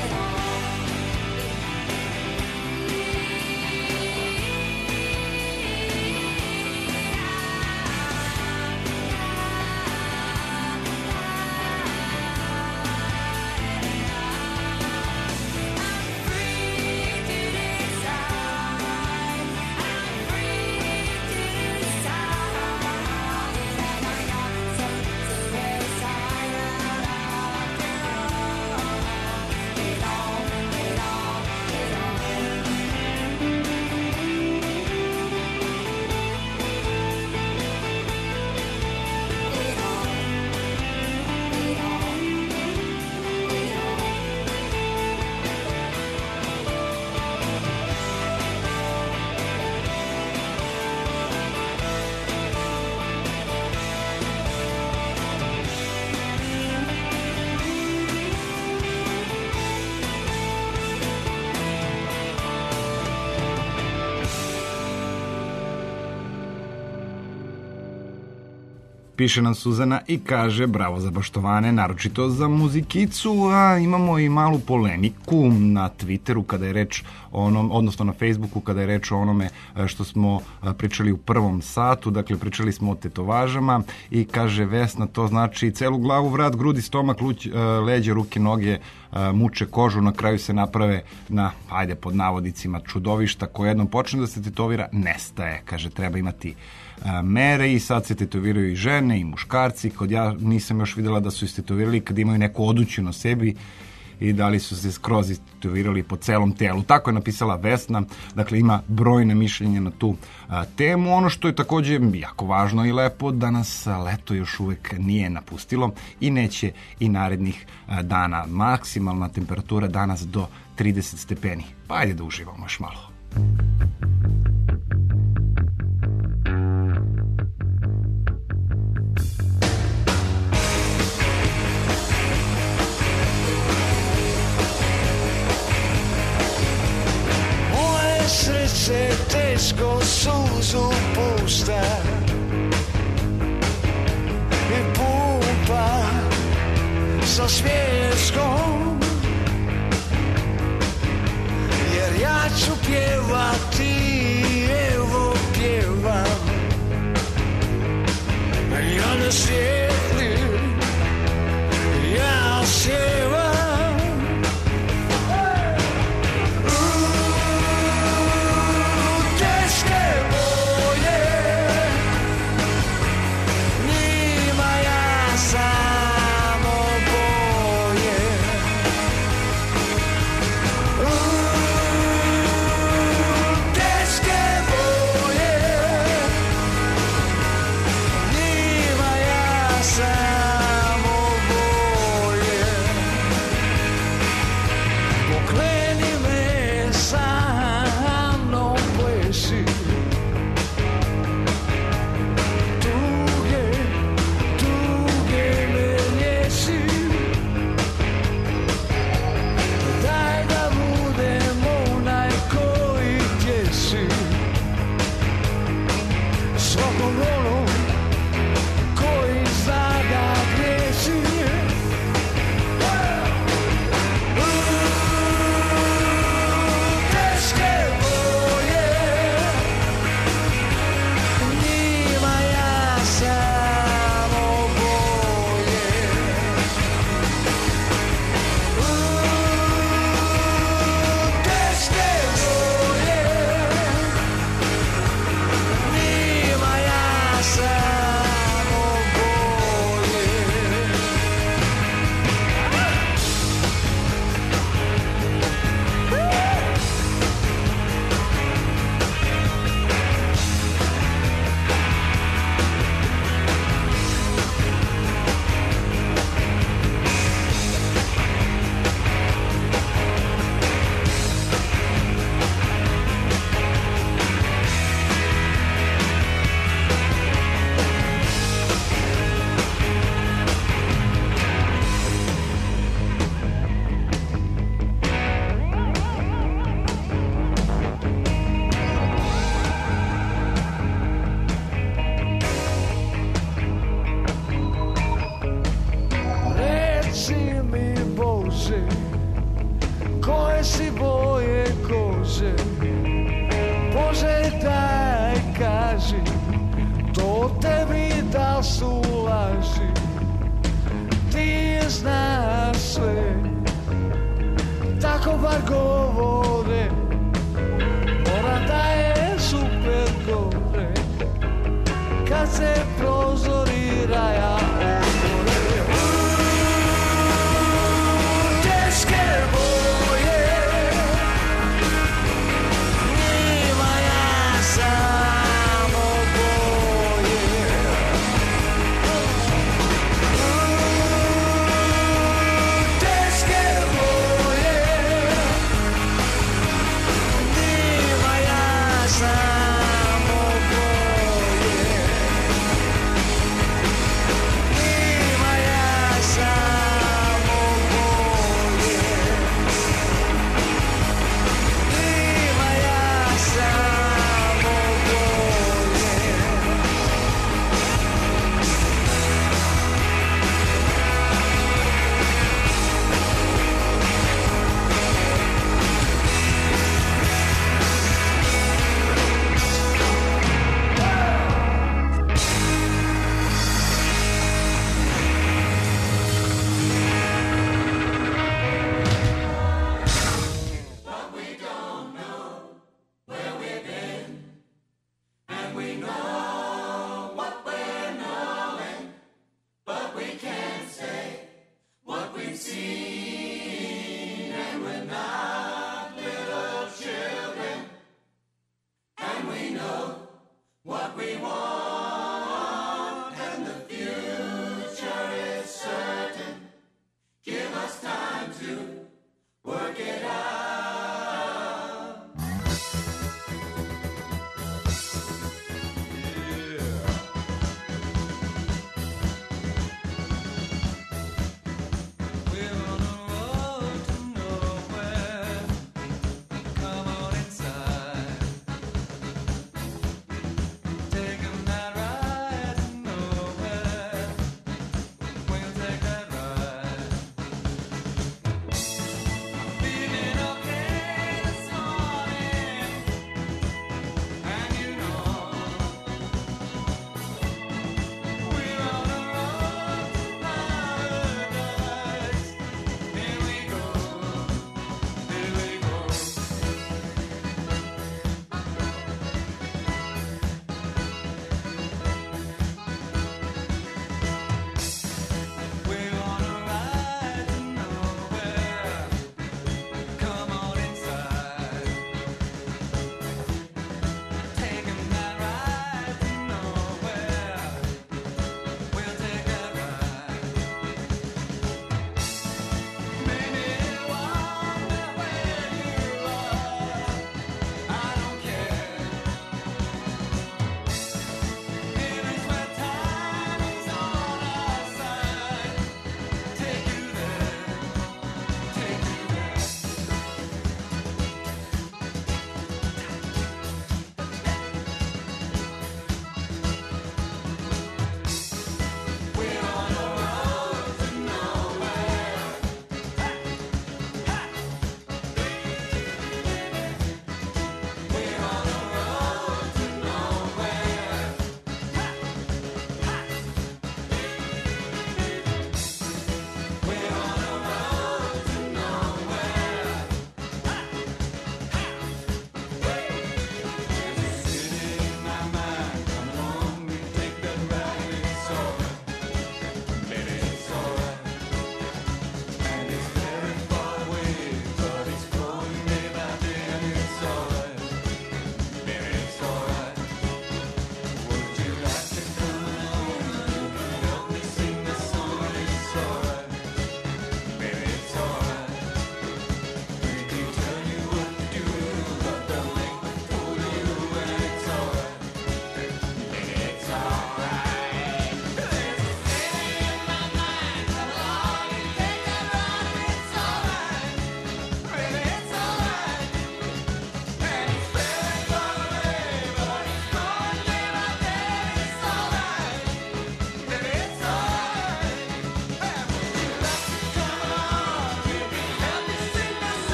Piše nam Suzana i kaže bravo za Baštovane, naročito za muzikicu, a imamo i malu polemiku na Twitteru kada je reč o onom, odnosno na Facebooku kada je reč o onome što smo pričali u prvom satu, dakle pričali smo o tetovažama i kaže Vesna, to znači celu glavu, vrat, grudi, stomak, leđe, ruke, noge, muče kožu, na kraju se naprave na, ajde pod navodicima, čudovišta, koje jednom počne da se tetovira, nestaje, kaže treba imati mere i sad se tetoviraju i žene i muškarci, kod ja nisam još videla da su istetovirali kad imaju neku oduću na sebi i da li su se skroz istetovirali po celom telu. Tako je napisala Vesna, dakle ima brojne mišljenja na tu temu. Ono što je takođe jako važno i lepo, da nas leto još uvek nije napustilo i neće i narednih dana. Maksimalna temperatura danas do 30 stepeni. Pa ajde da uživamo još malo. teško suzu pušta i pumpa sa smješkom, jer ja ću pjevati, evo pjevam, ja ne sjedim, ja sjevam.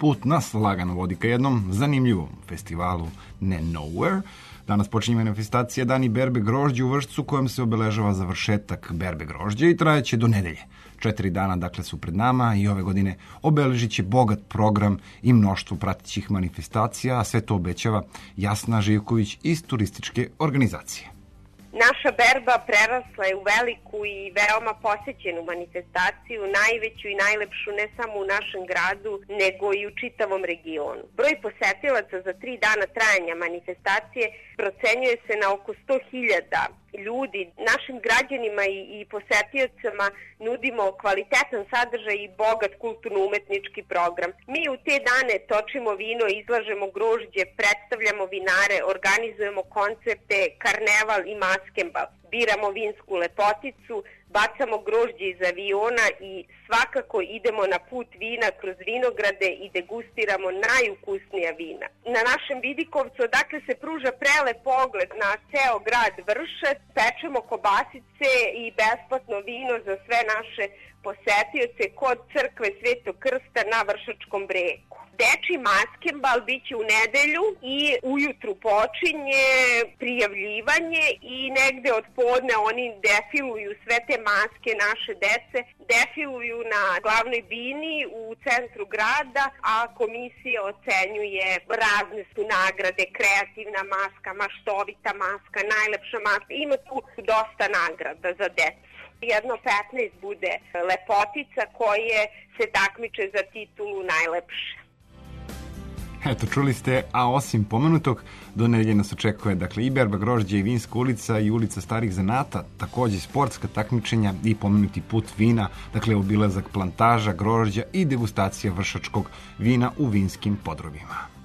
put nas lagano vodi ka jednom zanimljivom festivalu Ne Nowhere. Danas počinje manifestacija Dani berbe grožđa u Vršcu, kojom se obeležava završetak berbe grožđa i trajeće do nedelje. 4 dana dakle su pred nama i ove godine obeležit će bogat program i mnoštvo pratećih manifestacija, a sve to obećava Jasna Živković iz turističke organizacije. Naša berba prerasla je u veliku i veoma posećenu manifestaciju, najveću i najlepšu ne samo u našem gradu, nego i u čitavom regionu. Broj posetilaca za 3 dana trajanja manifestacije procenjuje se na oko 100.000 ljudi. Našim građanima i posetiocama nudimo kvalitetan sadržaj i bogat kulturno-umetnički program. Mi u te dane točimo vino, izlažemo grožđe, predstavljamo vinare, organizujemo koncepte, karneval i maskembal. Biramo vinsku lepoticu, bacamo grožđe iz aviona i svakako idemo na put vina kroz vinograde i degustiramo najukusnija vina. Na našem Vidikovcu, odakle se pruža prelep pogled na ceo grad Vršac, pečemo kobasice i besplatno vino za sve naše posetioce kod crkve Svetog Krsta na Vršačkom bregu. Dečji maskembal biće u nedelju i ujutru počinje prijavljivanje i negde od podne oni defiluju sve te maske naše dece, defiluju na glavnoj bini u centru grada, a komisija ocenjuje, razne su nagrade, kreativna maska, maštovita maska, najlepša maska, ima tu dosta nagrada za decu. Jedno 15 bude lepotica koje se takmiče za titulu najlepše. Eto, čuli ste, a osim pomenutog, do nedelje nas očekuje dakle i berba grožđa i vinska ulica i ulica starih zanata, takođe sportska takmičenja i pomenuti put vina, dakle obilazak plantaža, grožđa i degustacija vršačkog vina u vinskim podrobima.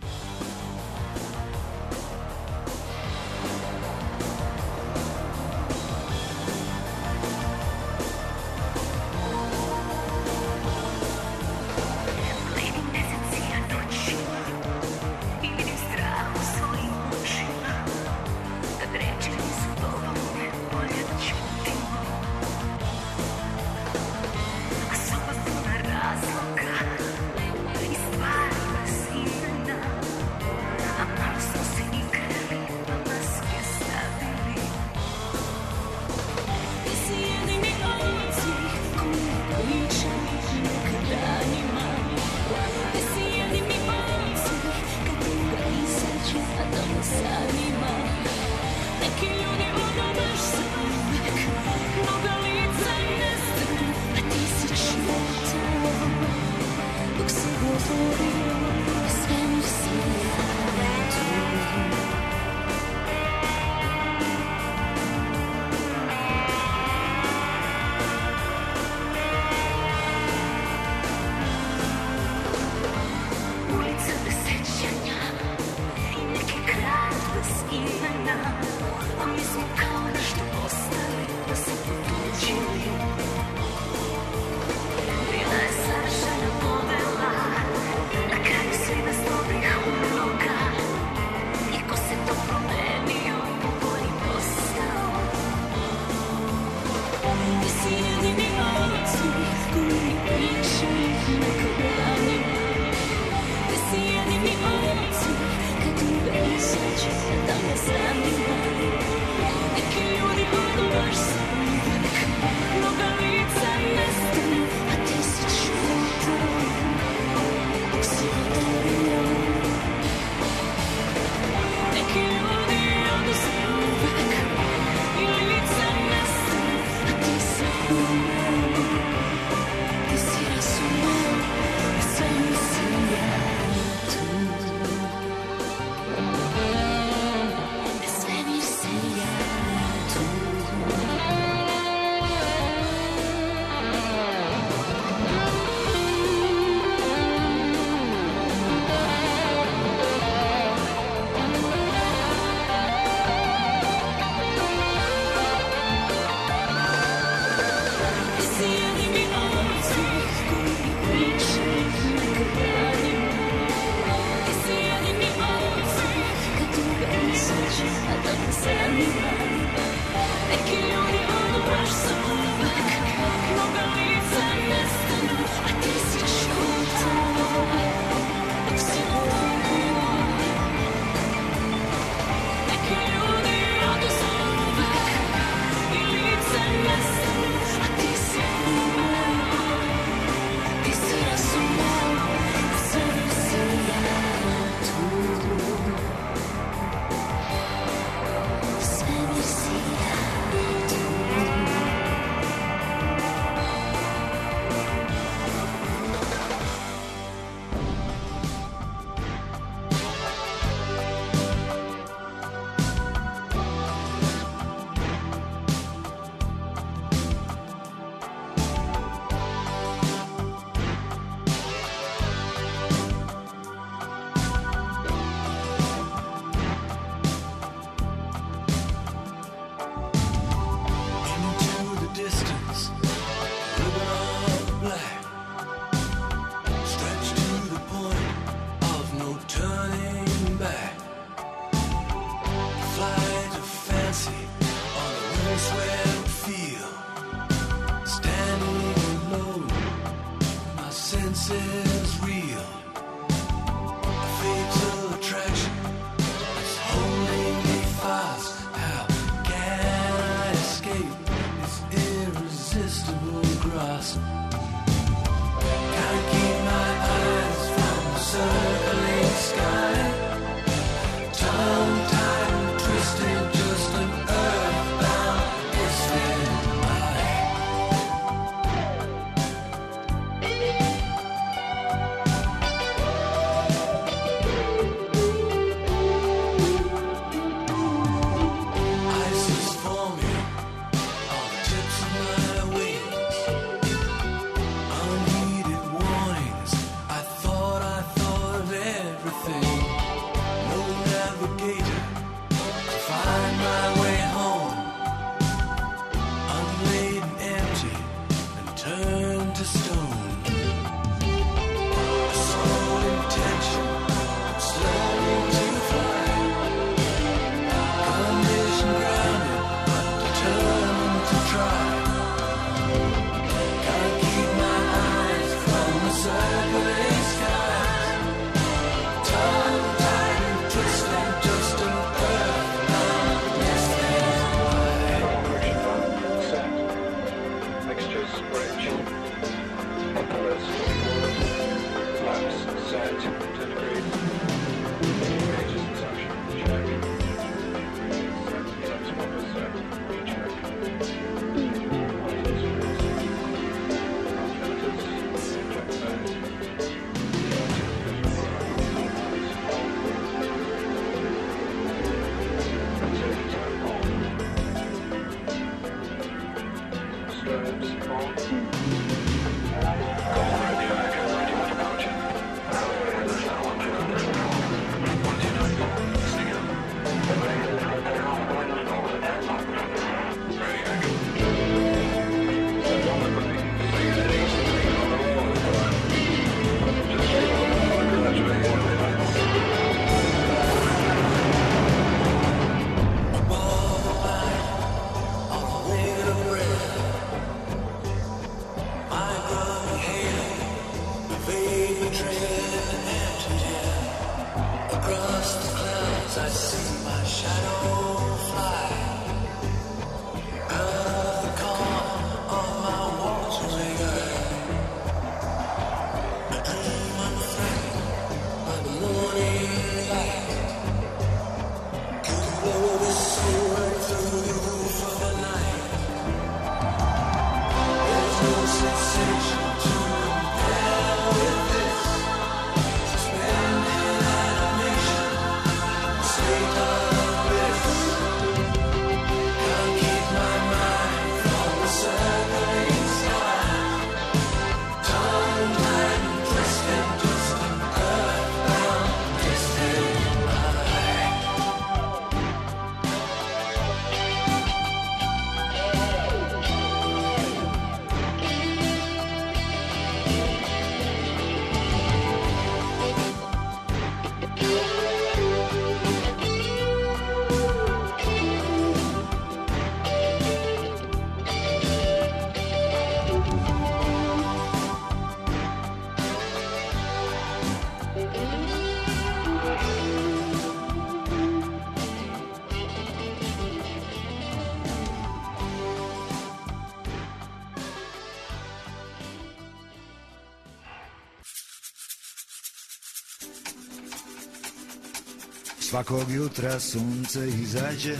Svakog jutra sunce izađe,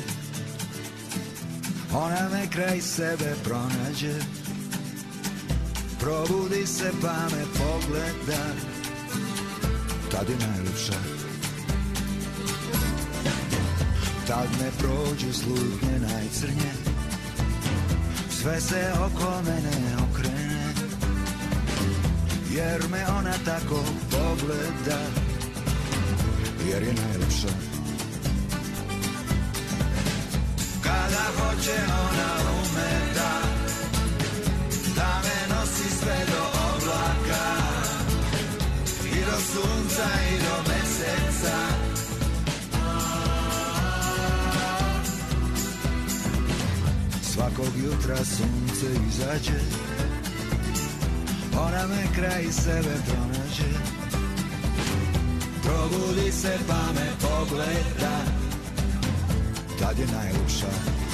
ona me kraj sebe pronađe. Probudi se pa me pogleda, tad je najljepša. Tad me prođu slutnje najcrnje, sve se oko mene okrene, jer me ona tako pogleda, jer je najljepša. Kada hoće ona ume da me nosi sve do oblaka i do sunca i do meseca. Svakog jutra sunce izađe, ona me kraj sebe pronađe. Probudi se pa me pogleda, tad je najljepša.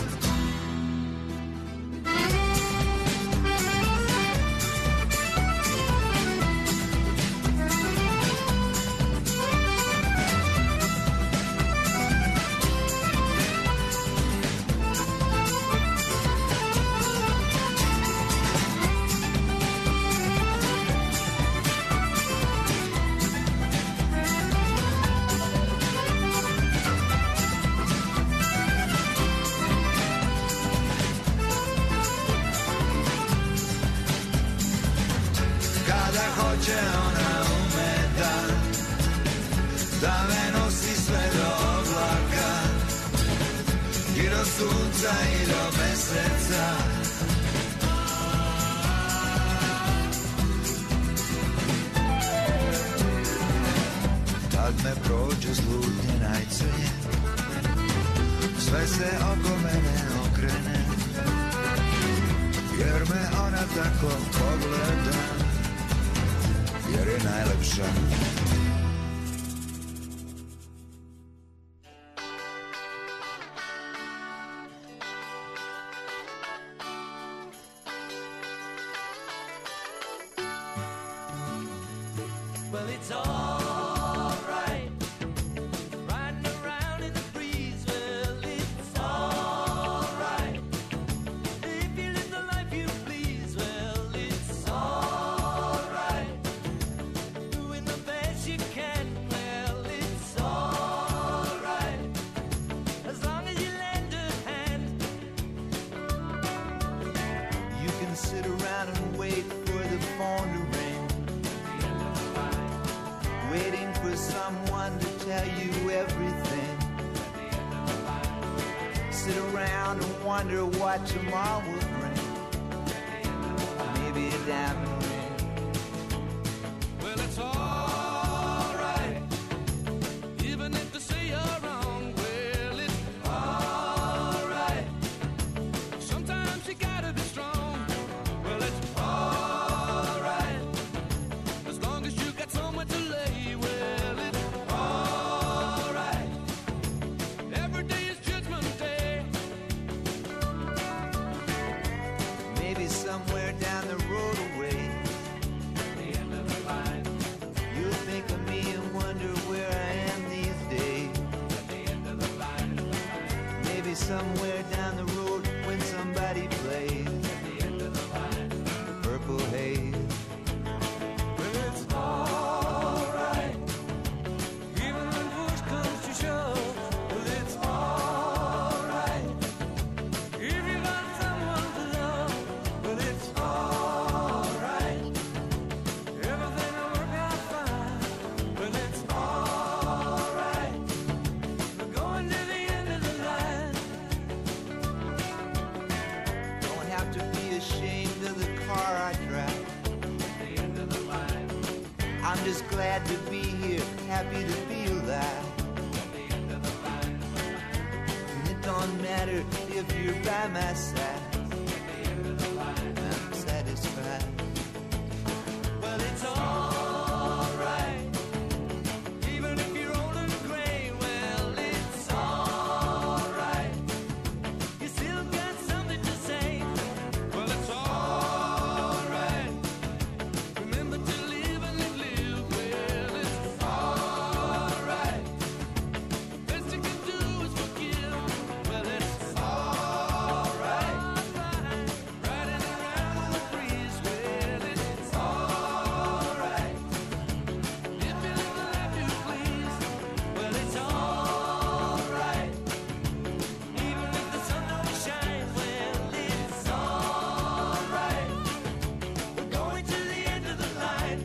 Well, it's alright. Riding around in the breeze, well, it's alright. If you live the life you please, well, it's alright. Doing the best you can, well, it's alright. As long as you lend a hand, You can sit around and around and wonder what tomorrow will bring. Maybe a diamond ring. Well, it's alright, even if they say you're wrong. Well, it's alright. Sometimes you gotta be strong. Well, it's alright, as long as you got somewhere to lay. Well, it's alright. Every day is Judgment Day. Maybe somewhere down the road away, The end of the line, you'll think of me and wonder where I am these days. the end of the line, Maybe somewhere down the road when somebody plays the end of the line. Purple Haze. Well, it's alright, even when push comes to shove. Well, it's alright, if you got someone to love. Well, it's alright, everything will work out fine. Well, it's alright, we're going to the end of the line. Don't have to be ashamed of the car I drive. The end of the line, I'm just glad to be here, happy to be alive. the end of the line, And it don't matter if you're by my side, the end of the line. I'm satisfied. Well, it's alright, even if you're old and gray. Well, it's alright, you still got something to say. Well, it's alright, remember to live and let live. Well, it's alright, the best you can do is forgive. Well, it's alright, riding around in the breeze. Well, it's alright, if you live the life you please. Well, it's alright, even if the sun don't shine. Well, it's alright, we're going to the end of the line.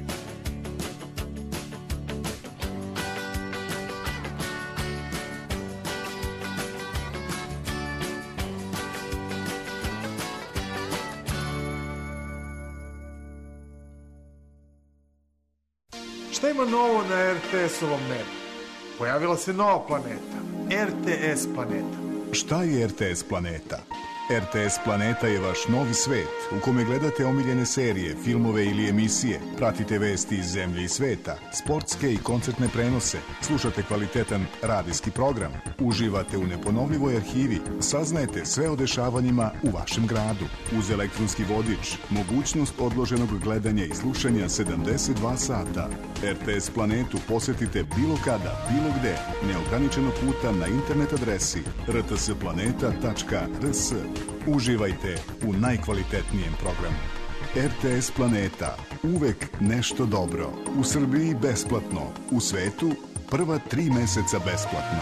Šta ima novo na RTS-ovom nebu? Pojavila se nova planeta, RTS planeta. Šta je RTS Planeta? RTS Planeta je vaš novi svet u kome gledate omiljene serije, filmove ili emisije, pratite vesti iz zemlje i sveta, sportske i koncertne prenose, slušate kvalitetan radijski program, uživate u neponovljivoj arhivi, saznajete sve o dešavanjima u vašem gradu. Uz elektronski vodič, mogućnost odloženog gledanja i slušanja 72 sata. RTS Planetu posetite bilo kada, bilo gde, neograničeno puta na internet adresi rtsplaneta.rs. Uživajte u najkvalitetnijem programu. RTS Planeta. Uvek nešto dobro. U Srbiji besplatno. U svetu prva 3 meseca besplatno.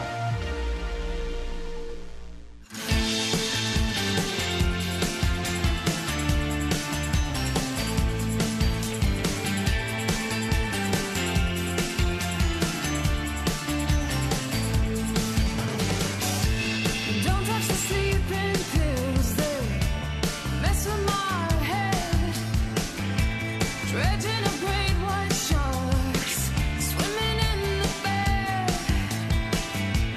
Don't touch the sleeping pills, they mess with my head. Dredging up great white sharks, swimming in the bed.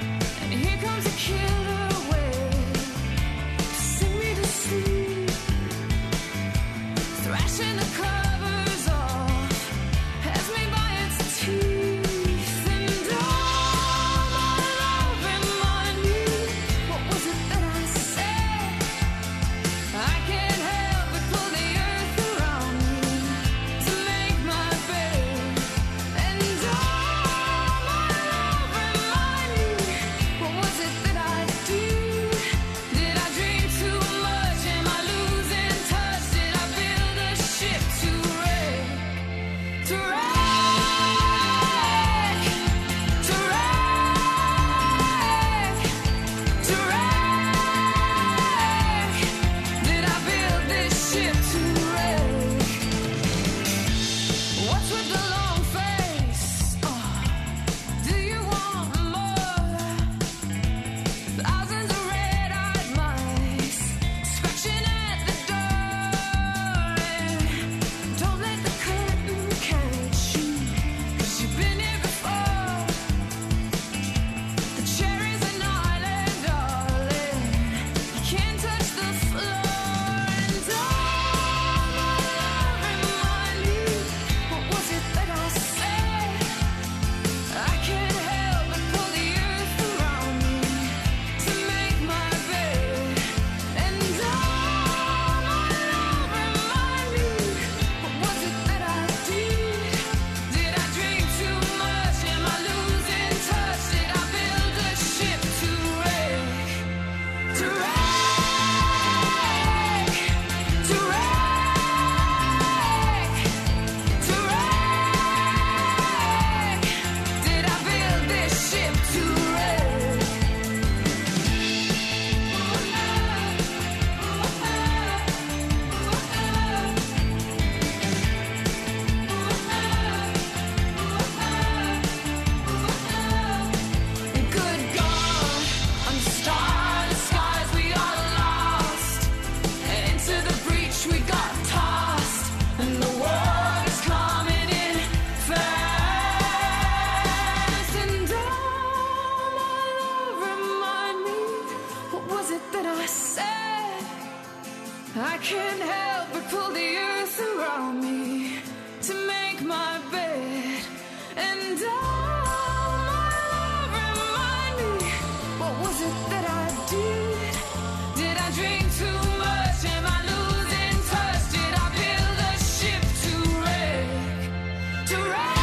it that I said? I can't help but pull the earth around me to make my bed. And all my love remind me, what was it that I did? Did I drink too much? Am I losing touch? Did I build a ship to wreck? To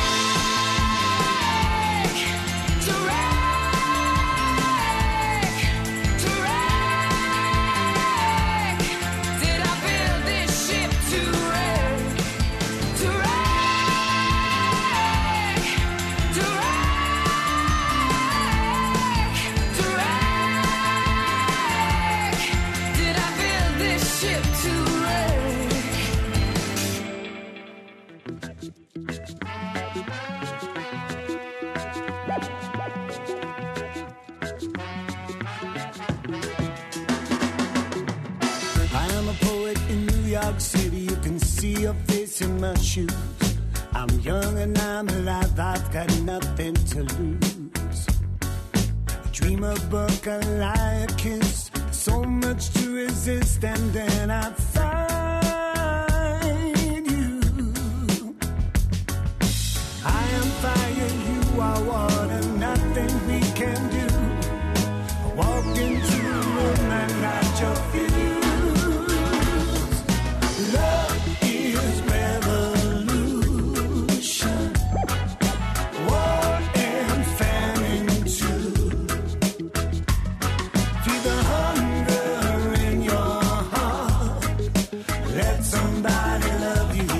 wreck? To wreck? To wreck? Did I build this ship to wreck? To wreck? To wreck? To wreck? Did I build this ship to wreck? I am a poet in New York City. You can see your face in my shoes. I'm young and I'm alive. I've got nothing to lose. I dream a book, a lie, a kiss. So much to resist, and then I find you. I am fire, you are water. Nothing we can do. I walk into the room and light your fuse. Love is revolution. War and famine too. Feel the hunger in your heart. Let somebody love you.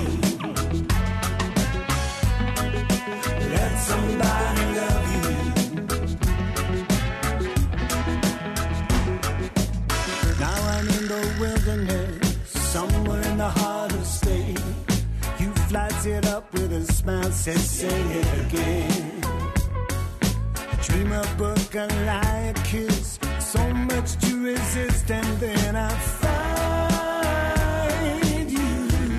Let somebody love you. Now I'm in the wilderness, somewhere in the heart of state. You flies it up with a smile, says say it again. Dream a book, a lie, a kiss. So much to resist, and then I find you.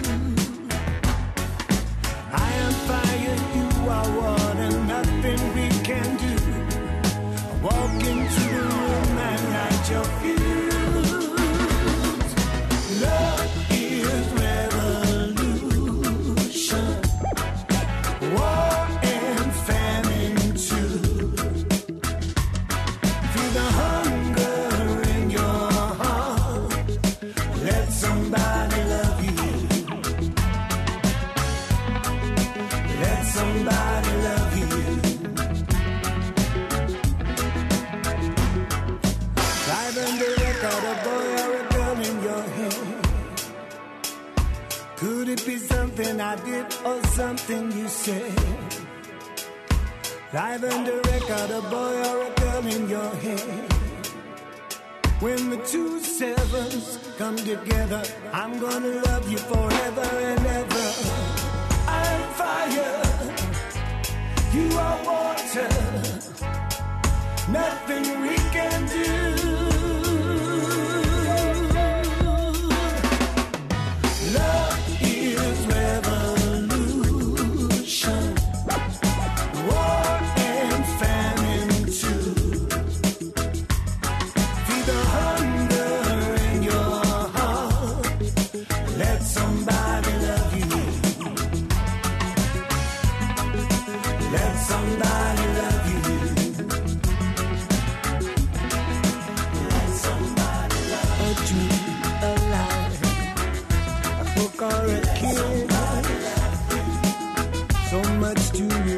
I am fire, you are water. Nothing we can do. I walk into the room and light your fuse. Love is revolution. War and famine too. Feel the hunger in your heart. Let somebody love you. Let somebody love you. Live in the record, a boy or a girl in your hand. Could it be something I did or something you said? Live in the record, a boy or a girl in your hand. When the two sevens come together, I'm gonna love you forever and ever. I'm fire, you are water. Nothing we can do. Love is revolution. War and famine too. Feel the hunger in your heart. Let somebody love you. Let somebody love you. Let somebody love you. A dream, a lie, a book or a kid. So much to